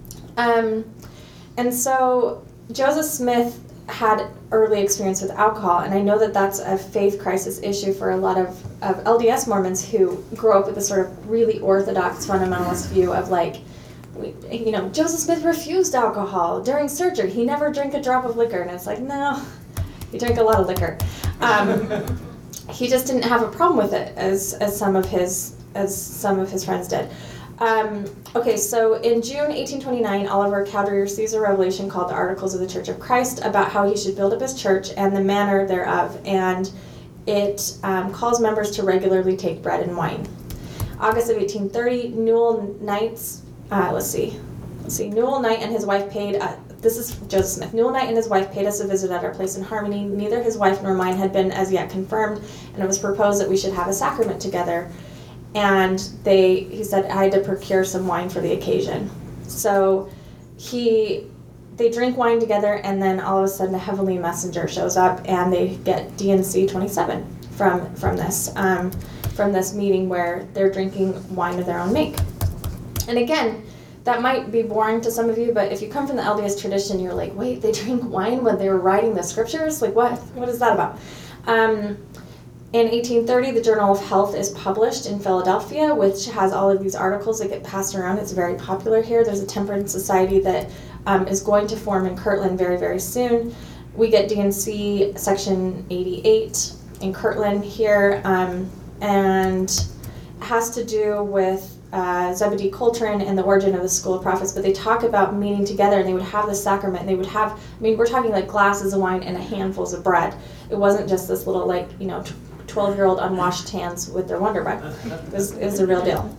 Um, and so Joseph Smith had early experience with alcohol, and I know that that's a faith crisis issue for a lot of, of L D S Mormons who grow up with a sort of really orthodox fundamentalist view of like, we, you know, Joseph Smith refused alcohol during surgery. He never drank a drop of liquor. And it's like, no, he drank a lot of liquor. Um, he just didn't have a problem with it as, as some of his as some of his friends did. Um, okay, so in June eighteen twenty-nine, Oliver Cowdery receives a revelation called the Articles of the Church of Christ about how he should build up his church and the manner thereof, and it um, calls members to regularly take bread and wine. August of eighteen thirty, Newell Knights, uh, let's see, let's see, Newell Knight and his wife paid, uh, this is Joseph Smith, Newell Knight and his wife paid us a visit at our place in Harmony. Neither his wife nor mine had been as yet confirmed, and it was proposed that we should have a sacrament together. And they, he said, I had to procure some wine for the occasion. So he, they drink wine together, and then all of a sudden a heavenly messenger shows up, and they get D N C twenty-seven from from this. Um, from this meeting where they're drinking wine of their own make. And again, that might be boring to some of you, but if you come from the L D S tradition, you're like, wait, they drink wine when they were writing the scriptures? Like, what? What is that about? Um, in eighteen thirty, the Journal of Health is published in Philadelphia, which has all of these articles that get passed around. It's very popular here. There's a temperance society that um, is going to form in Kirtland very, very soon. We get D N C section eighty-eight in Kirtland here. Um, and has to do with uh, Zebedee Coltrane and the origin of the School of Prophets, but they talk about meeting together, and they would have the sacrament, and they would have, I mean, we're talking like glasses of wine and a handfuls of bread. It wasn't just this little, like, you know, twelve-year-old unwashed hands with their Wonder Bread. It was, it was a real deal.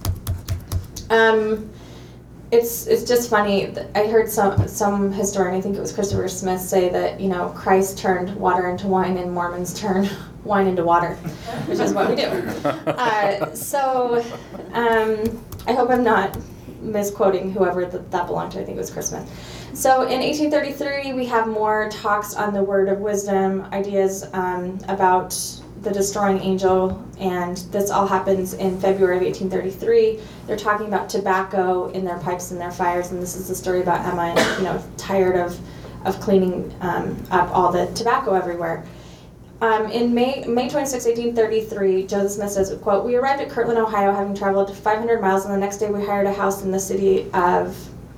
Um, it's it's just funny. I heard some some historian, I think it was Christopher Smith, say that, you know, Christ turned water into wine and Mormons turned wine into water, which is what we do. Uh, so um, I hope I'm not misquoting whoever th- that belonged to. I think it was Chris Smith. So in eighteen thirty-three, we have more talks on the word of wisdom, ideas um, about the destroying angel, and this all happens in February of eighteen thirty-three. They're talking about tobacco in their pipes and their fires, and this is the story about Emma, and, you know, tired of, of cleaning um, up all the tobacco everywhere. Um, in May, May twenty-sixth, eighteen thirty-three, Joseph Smith says, quote, we arrived at Kirtland, Ohio, having traveled five hundred miles, and the next day we hired a house in the city of,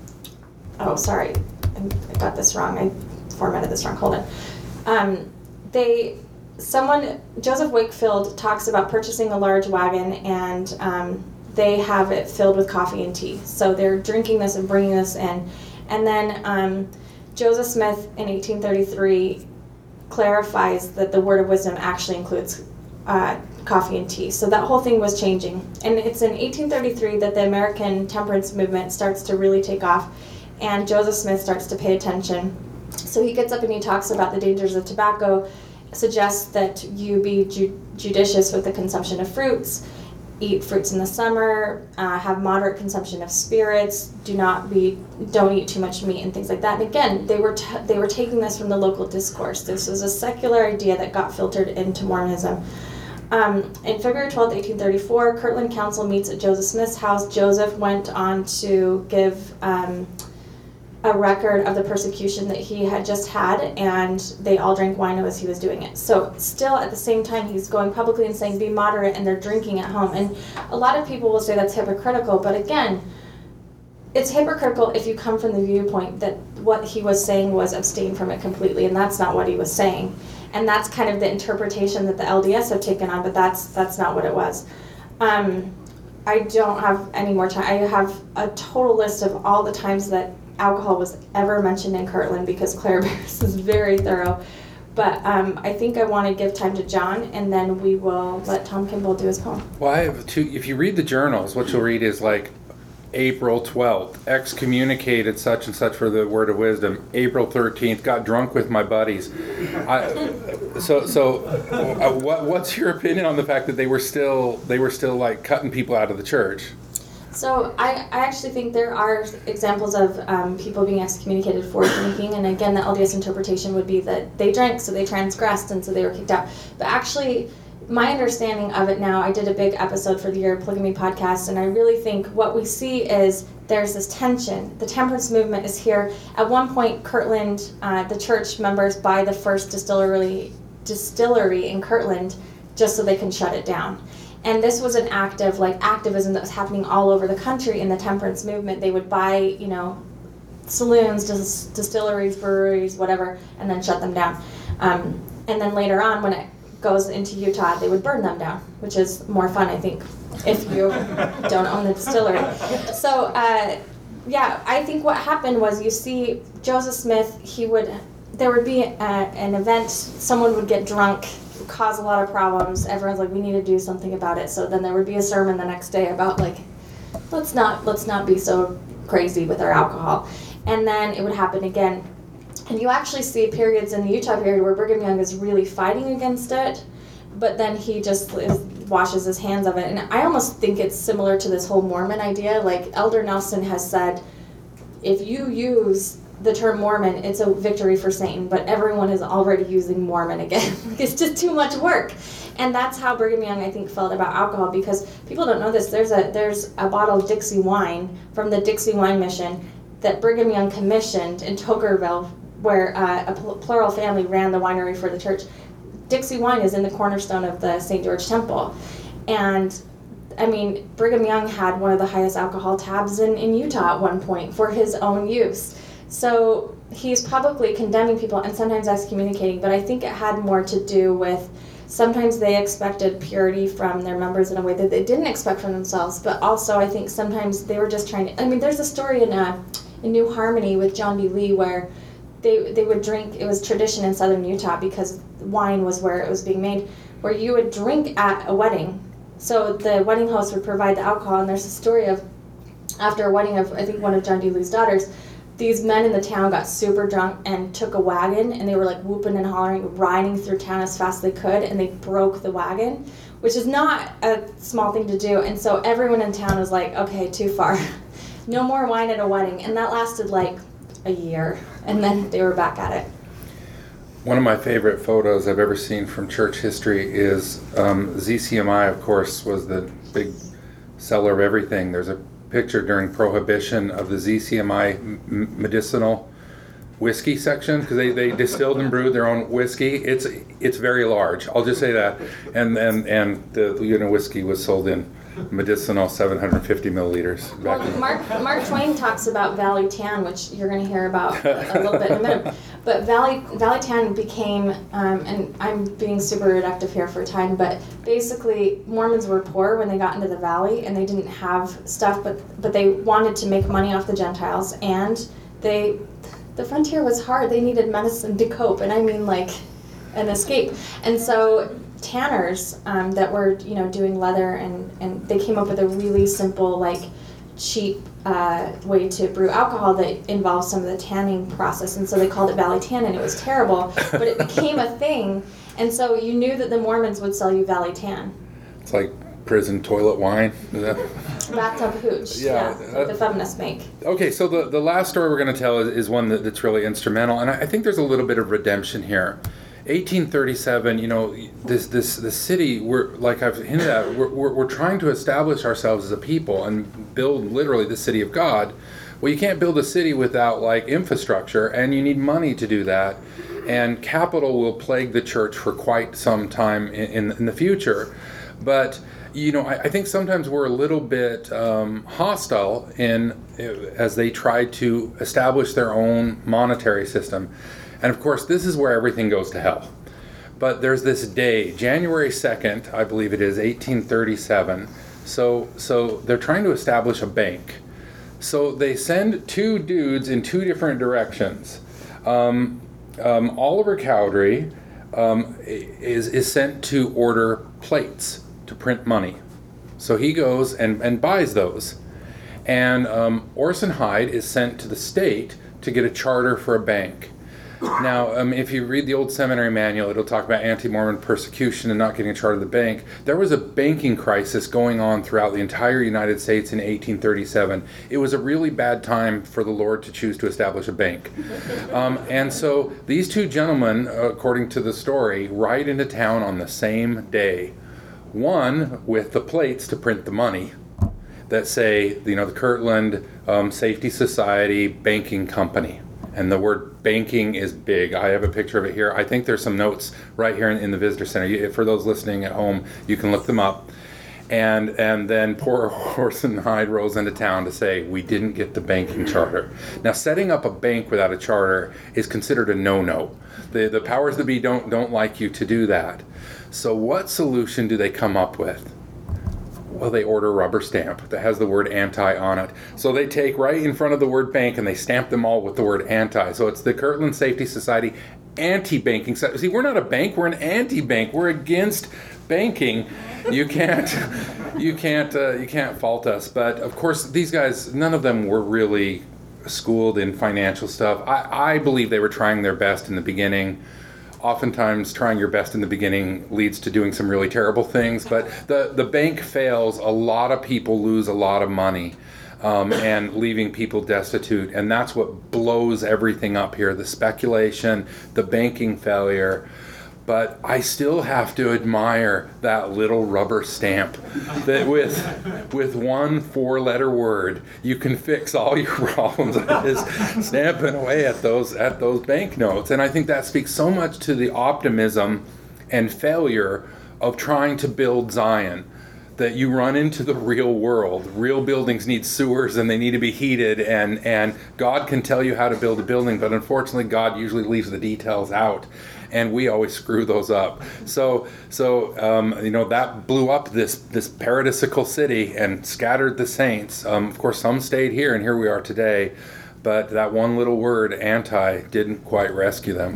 oh, sorry, I got this wrong, I formatted this wrong, hold on. Um, they, someone, Joseph Wakefield talks about purchasing a large wagon, and um, they have it filled with coffee and tea. So they're drinking this and bringing this in. And then um, Joseph Smith in eighteen thirty-three clarifies that the word of wisdom actually includes uh, coffee and tea. So that whole thing was changing. And it's in eighteen thirty-three that the American temperance movement starts to really take off, and Joseph Smith starts to pay attention. So he gets up and he talks about the dangers of tobacco, suggests that you be ju- judicious with the consumption of fruits, eat fruits in the summer, uh, have moderate consumption of spirits, do not be, don't eat too much meat, and things like that. And again, they were t- they were taking this from the local discourse. This was a secular idea that got filtered into Mormonism. Um, in February twelfth, eighteen thirty-four, Kirtland Council meets at Joseph Smith's house. Joseph went on to give um, a record of the persecution that he had just had, and they all drank wine as he was doing it. So still at the same time, he's going publicly and saying, be moderate, and they're drinking at home. And a lot of people will say that's hypocritical, but again, it's hypocritical if you come from the viewpoint that what he was saying was abstain from it completely, and that's not what he was saying. And that's kind of the interpretation that the L D S have taken on, but that's that's not what it was. Um, I don't have any more time. I have a total list of all the times that alcohol was ever mentioned in Kirtland, because Claire Barris is very thorough. But um, I think I want to give time to John, and then we will let Tom Kimball do his poem. Well, I have two. If you read the journals, what you'll read is like April twelfth, excommunicated such and such for the word of wisdom. April thirteenth, got drunk with my buddies. I, so, so, uh, what, what's your opinion on the fact that they were still they were still like cutting people out of the church? So I, I actually think there are examples of um, people being excommunicated for drinking, and again, the L D S interpretation would be that they drank, so they transgressed, and so they were kicked out. But actually, my understanding of it now, I did a big episode for the Year of Polygamy podcast, and I really think what we see is there's this tension. The temperance movement is here. At one point, Kirtland, uh, the church members buy the first distillery distillery in Kirtland just so they can shut it down. And this was an active, like, activism that was happening all over the country in the temperance movement. They would buy, you know, saloons, dis- distilleries, breweries, whatever, and then shut them down. Um, and then later on, when it goes into Utah, they would burn them down, which is more fun, I think, if you don't own the distillery. So, uh, yeah, I think what happened was, you see, Joseph Smith, he would, there would be a, an event, someone would get drunk, cause a lot of problems. Everyone's like, we need to do something about it. So then there would be a sermon the next day about, like, let's not let's not be so crazy with our alcohol. And then it would happen again. And you actually see periods in the Utah period where Brigham Young is really fighting against it, but then he just is, washes his hands of it. And I almost think it's similar to this whole Mormon idea. Like, Elder Nelson has said, if you use the term Mormon, it's a victory for Satan, but everyone is already using Mormon again. It's just too much work. And that's how Brigham Young, I think, felt about alcohol, because people don't know this. There's a there's a bottle of Dixie wine from the Dixie Wine Mission that Brigham Young commissioned in Tokerville, where uh, a plural family ran the winery for the church. Dixie wine is in the cornerstone of the Saint George Temple. And I mean, Brigham Young had one of the highest alcohol tabs in, in Utah at one point for his own use. So he's publicly condemning people and sometimes excommunicating, but I think it had more to do with sometimes they expected purity from their members in a way that they didn't expect from themselves, but also I think sometimes they were just trying to, I mean, there's a story in, uh, in New Harmony with John B. Lee where they they would drink, it was tradition in southern Utah because wine was where it was being made, where you would drink at a wedding. So the wedding host would provide the alcohol, and there's a story of, after a wedding of, I think, one of John D. Lee's daughters, these men in the town got super drunk and took a wagon, and they were like whooping and hollering, riding through town as fast as they could, and they broke the wagon, which is not a small thing to do. And so everyone in town was like, okay, too far. No more wine at a wedding. And that lasted like a year, and then they were back at it. One of my favorite photos I've ever seen from church history is um, Z C M I, of course, was the big seller of everything. There's a picture during Prohibition of the Z C M I m- medicinal whiskey section, because they, they distilled and brewed their own whiskey. It's it's very large. I'll just say that. And and, and the you know whiskey was sold in medicinal seven hundred fifty milliliters. Back Well, in Mark Mark Twain talks about Valley Tan, which you're going to hear about a little bit in a minute. But Valley Valley Tan became, um, and I'm being super reductive here for time, but basically Mormons were poor when they got into the valley, and they didn't have stuff, but but they wanted to make money off the Gentiles, and they the frontier was hard. They needed medicine to cope, and I mean like an escape. And so tanners um, that were, you know, doing leather, and, and they came up with a really simple, like, cheap uh, way to brew alcohol that involves some of the tanning process, and so they called it Valley Tan, and it was terrible, but it became a thing, and so you knew that the Mormons would sell you Valley Tan. It's like prison toilet wine. Bathtub hooch, Yeah, yeah, like the feminists make. Okay, so the, the last story we're going to tell is, is one that, that's really instrumental, and I, I think there's a little bit of redemption here. eighteen thirty-seven, you know, this this the city, we're, like I've hinted at, we're, we're, we're trying to establish ourselves as a people and build literally the city of God. Well, you can't build a city without, like, infrastructure, and you need money to do that. And capital will plague the church for quite some time in, in, in the future. But, you know, I, I think sometimes we're a little bit um, hostile in as they try to establish their own monetary system. And of course, this is where everything goes to hell. But there's this day, January second, I believe it is, eighteen thirty-seven. So, so they're trying to establish a bank. So they send two dudes in two different directions. Um, um, Oliver Cowdery um, is, is sent to order plates to print money. So he goes and, and buys those. And um, Orson Hyde is sent to the state to get a charter for a bank. Now, um, if you read the old seminary manual, it'll talk about anti-Mormon persecution and not getting a charter of the bank. There was a banking crisis going on throughout the entire United States in eighteen thirty-seven. It was a really bad time for the Lord to choose to establish a bank. Um, and so these two gentlemen, according to the story, ride into town on the same day. One with the plates to print the money that say, you know, the Kirtland um, Safety Society Banking Company. And the word banking is big. I have a picture of it here. I think there's some notes right here in, in the visitor center. You, for those listening at home, you can look them up. And and then poor Horse and Hyde rolls into town to say, we didn't get the banking charter. Now, setting up a bank without a charter is considered a no-no. The the powers that be don't don't like you to do that. So what solution do they come up with? Well, they order a rubber stamp that has the word anti on it. So they take right in front of the word bank and they stamp them all with the word anti. So it's the Kirtland Safety Society anti-banking. See, we're not a bank, we're an anti-bank. We're against banking. You can't, you can't, uh, you can't fault us. But of course, these guys, none of them were really schooled in financial stuff. I, I believe they were trying their best in the beginning. Oftentimes, trying your best in the beginning leads to doing some really terrible things. But the, the bank fails, a lot of people lose a lot of money, um, and leaving people destitute. And that's what blows everything up here, the speculation, the banking failure. But I still have to admire that little rubber stamp that with with one four-letter word you can fix all your problems. Is stamping away at those at those banknotes, and I think that speaks so much to the optimism and failure of trying to build Zion. That you run into the real world. Real buildings need sewers and they need to be heated, and and God can tell you how to build a building, but unfortunately God usually leaves the details out, and we always screw those up. So so um, you know, that blew up this this paradisical city and scattered the saints. Um, of course, some stayed here, and here we are today, but that one little word, anti, didn't quite rescue them.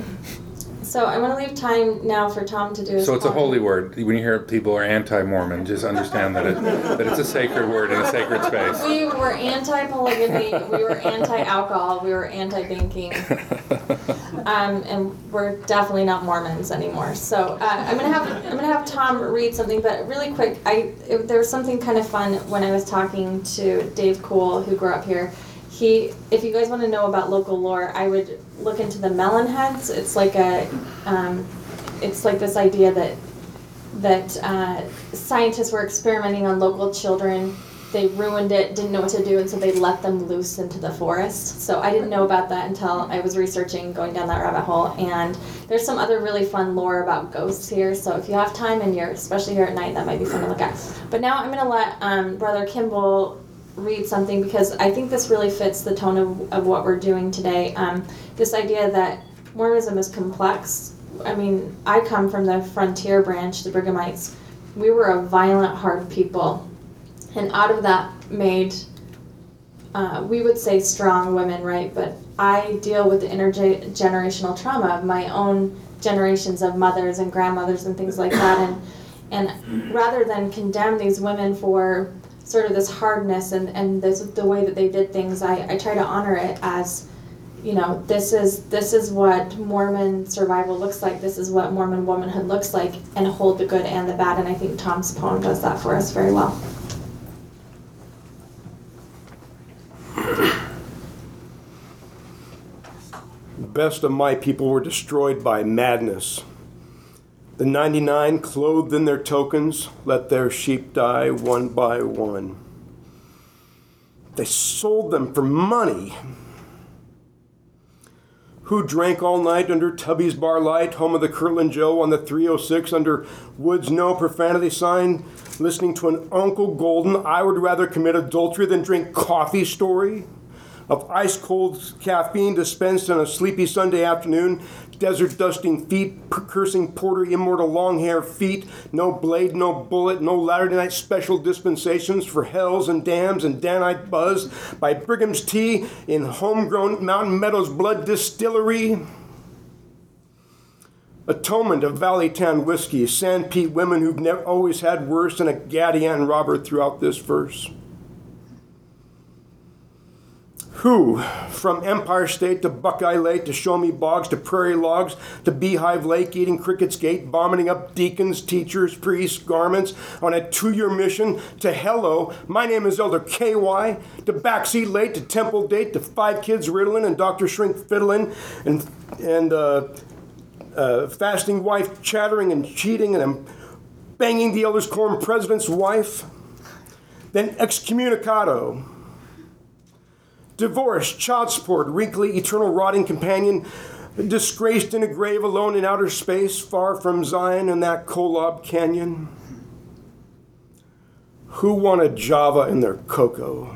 So I want to leave time now for Tom to do his So it's a point. holy word. When you hear people are anti-Mormon, just understand that it that it's a sacred word in a sacred space. We were anti-polygamy, we were anti-alcohol, we were anti-banking, um, and we're definitely not Mormons anymore. So uh, I'm gonna have I'm gonna have Tom read something, but really quick, I it, there was something kind of fun when I was talking to Dave Cool, who grew up here. He, if you guys want to know about local lore, I would look into the melon heads. It's like a, um, it's like this idea that that uh, scientists were experimenting on local children. They ruined it, didn't know what to do, and so they let them loose into the forest. So I didn't know about that until I was researching, going down that rabbit hole. And there's some other really fun lore about ghosts here. So if you have time and you're, especially here at night, that might be fun to look at. But now I'm going to let um, Brother Kimball read something, because I think this really fits the tone of, of what we're doing today. Um, this idea that Mormonism is complex. I mean, I come from the frontier branch, the Brighamites. We were a violent, hard people. And out of that made, uh, we would say strong women, right? But I deal with the intergenerational trauma of my own generations of mothers and grandmothers and things like that. And, and rather than condemn these women for sort of this hardness and, and this, the way that they did things, I, I try to honor it as, you know, this is this is what Mormon survival looks like, this is what Mormon womanhood looks like, and hold the good and the bad, and I think Tom's poem does that for us very well. The best of my people were destroyed by madness. The ninety-nine, clothed in their tokens, let their sheep die one by one. They sold them for money. Who drank all night under Tubby's Bar Light, home of the Kirtland Joe on the three oh six under Wood's no profanity sign, listening to an Uncle Golden, I would rather commit adultery than drink coffee story of ice-cold caffeine dispensed on a sleepy Sunday afternoon, desert dusting feet, cursing porter, immortal long hair feet, no blade, no bullet, no Latter-day Night special dispensations for hells and dams and Danite buzz by Brigham's Tea in homegrown Mountain Meadows blood distillery. Atonement of Valley Town whiskey, San Pete women who've never always had worse, and a Gadian robber throughout this verse. Who, from Empire State to Buckeye Lake to Show Me Boggs to Prairie Logs to Beehive Lake, eating Cricket's Gate, vomiting up deacons, teachers, priests, garments on a two-year mission to hello, my name is Elder K Y, to Backseat Lake to Temple Date to Five Kids Riddling and Doctor Shrink Fiddling and and uh, uh, fasting wife chattering and cheating and I'm banging the Elder's Quorum president's wife. Then excommunicado. Divorce, child support, wrinkly, eternal rotting companion, disgraced in a grave alone in outer space, far from Zion in that Kolob Canyon. who wanted Java in their cocoa?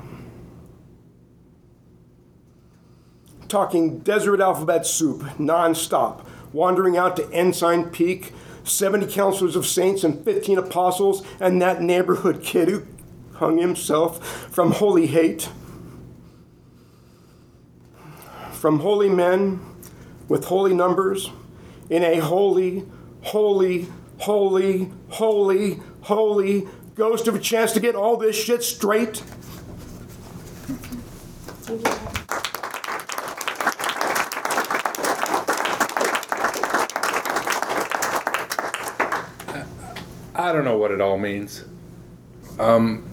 Talking desert alphabet soup, nonstop, wandering out to Ensign Peak, seventy counselors of saints and fifteen apostles, and that neighborhood kid who hung himself from holy hate. From holy men with holy numbers in a holy, holy, holy, holy, holy ghost of a chance to get all this shit straight. Thank you. I don't know what it all means. Um,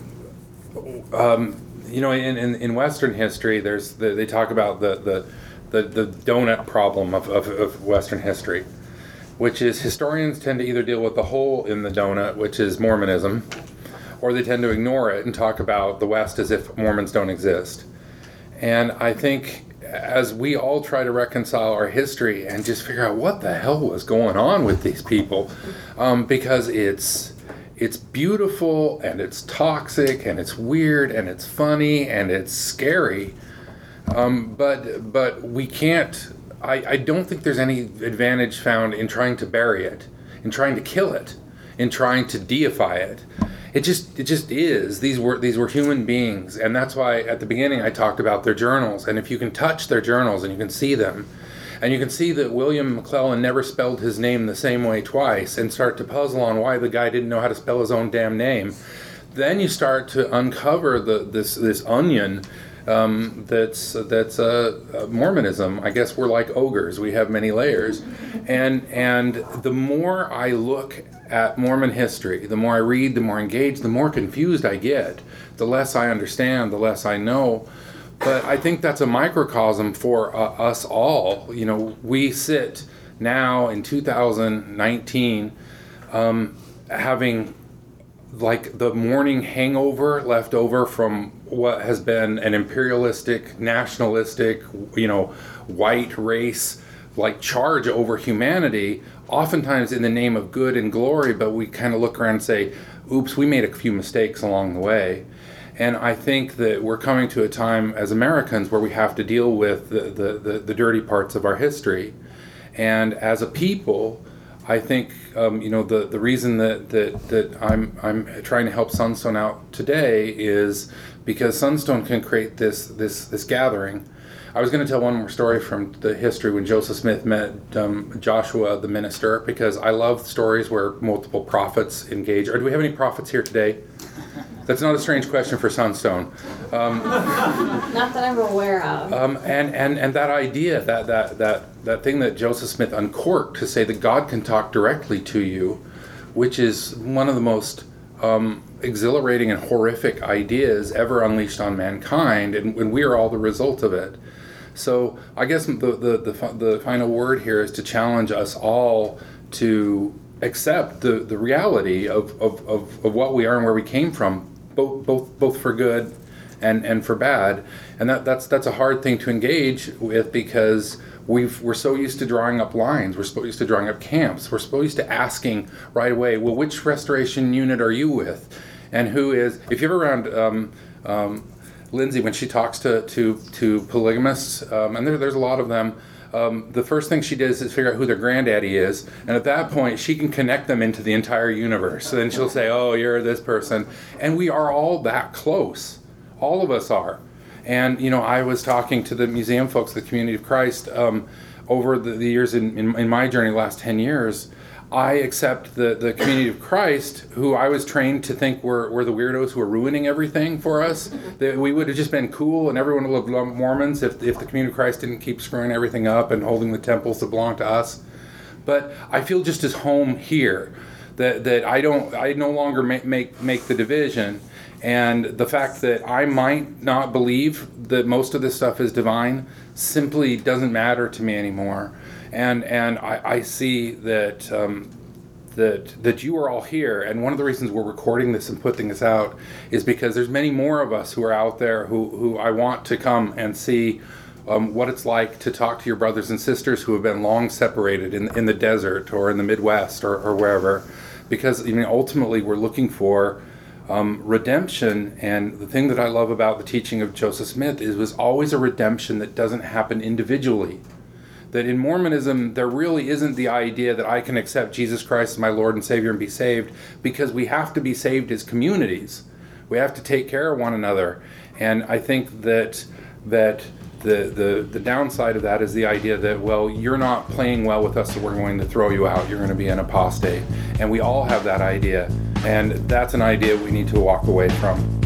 um, you know, in, in, in Western history, there's the, they talk about the, the, the, the donut problem of, of, of Western history, which is historians tend to either deal with the hole in the donut, which is Mormonism, or they tend to ignore it and talk about the West as if Mormons don't exist. And I think as we all try to reconcile our history and just figure out what the hell was going on with these people, um, because it's it's beautiful and it's toxic and it's weird and it's funny and it's scary, um, but but we can't. I, I don't think there's any advantage found in trying to bury it, in trying to kill it, in trying to deify it. It just it just is. These were these were human beings, and that's why at the beginning I talked about their journals. And if you can touch their journals and you can see them, and you can see that William McClellan never spelled his name the same way twice, and start to puzzle on why the guy didn't know how to spell his own damn name, then you start to uncover the this this onion um, that's that's uh, uh, Mormonism. I guess we're like ogres. We have many layers, and and the more I look at Mormon history, the more I read, the more engaged, the more confused I get, the less I understand, the less I know. But I think that's a microcosm for uh, us all. You know, we sit now in two thousand nineteen um, having like the morning hangover left over from what has been an imperialistic, nationalistic, you know, white race like charge over humanity, oftentimes in the name of good and glory, but we kind of look around and say, oops, we made a few mistakes along the way. And I think that we're coming to a time as Americans where we have to deal with the, the, the, the dirty parts of our history. And as a people, I think um, you know the, the reason that, that, that I'm I'm trying to help Sunstone out today is because Sunstone can create this this this gathering. I was going to tell one more story from the history when Joseph Smith met um, Joshua the minister, because I love stories where multiple prophets engage. Or do we have any prophets here today? That's not a strange question for Sunstone. Um, Not that I'm aware of. Um, and, and, and that idea, that, that, that, that thing that Joseph Smith uncorked to say that God can talk directly to you, which is one of the most um, exhilarating and horrific ideas ever unleashed on mankind, and, and we are all the result of it. So I guess the, the, the, the final word here is to challenge us all to accept the, the reality of, of, of, of what we are and where we came from, both both both for good and, and for bad. And that, that's that's a hard thing to engage with, because we've we're so used to drawing up lines, we're so used to drawing up camps, we're so used to asking right away, well, which restoration unit are you with? And who is, if you're around um, um, Lindsay, when she talks to to, to polygamists, um, and there, there's a lot of them, Um, the first thing she does is figure out who their granddaddy is, and at that point she can connect them into the entire universe. So then she'll say, oh, you're this person, and we are all that close. All of us are. And you know, I was talking to the museum folks, the Community of Christ, um, over the, the years in, in, in my journey, the last ten years. I accept the, the Community of Christ, who I was trained to think were, were the weirdos who were ruining everything for us. That we would have just been cool and everyone would have loved Mormons if, if the Community of Christ didn't keep screwing everything up and holding the temples that belong to us. But I feel just as home here, that, that I don't I no longer make, make make the division. And the fact that I might not believe that most of this stuff is divine simply doesn't matter to me anymore. And and I, I see that um, that that you are all here, and one of the reasons we're recording this and putting this out is because there's many more of us who are out there who, who I want to come and see um, what it's like to talk to your brothers and sisters who have been long separated in in the desert or in the Midwest or, or wherever, because I mean ultimately we're looking for Um, redemption, and the thing that I love about the teaching of Joseph Smith is it was always a redemption that doesn't happen individually. That in Mormonism, there really isn't the idea that I can accept Jesus Christ as my Lord and Savior and be saved, because we have to be saved as communities. We have to take care of one another. And I think that that the, the, the downside of that is the idea that, well, you're not playing well with us, so we're going to throw you out. You're going to be an apostate. And we all have that idea. And that's an idea we need to walk away from.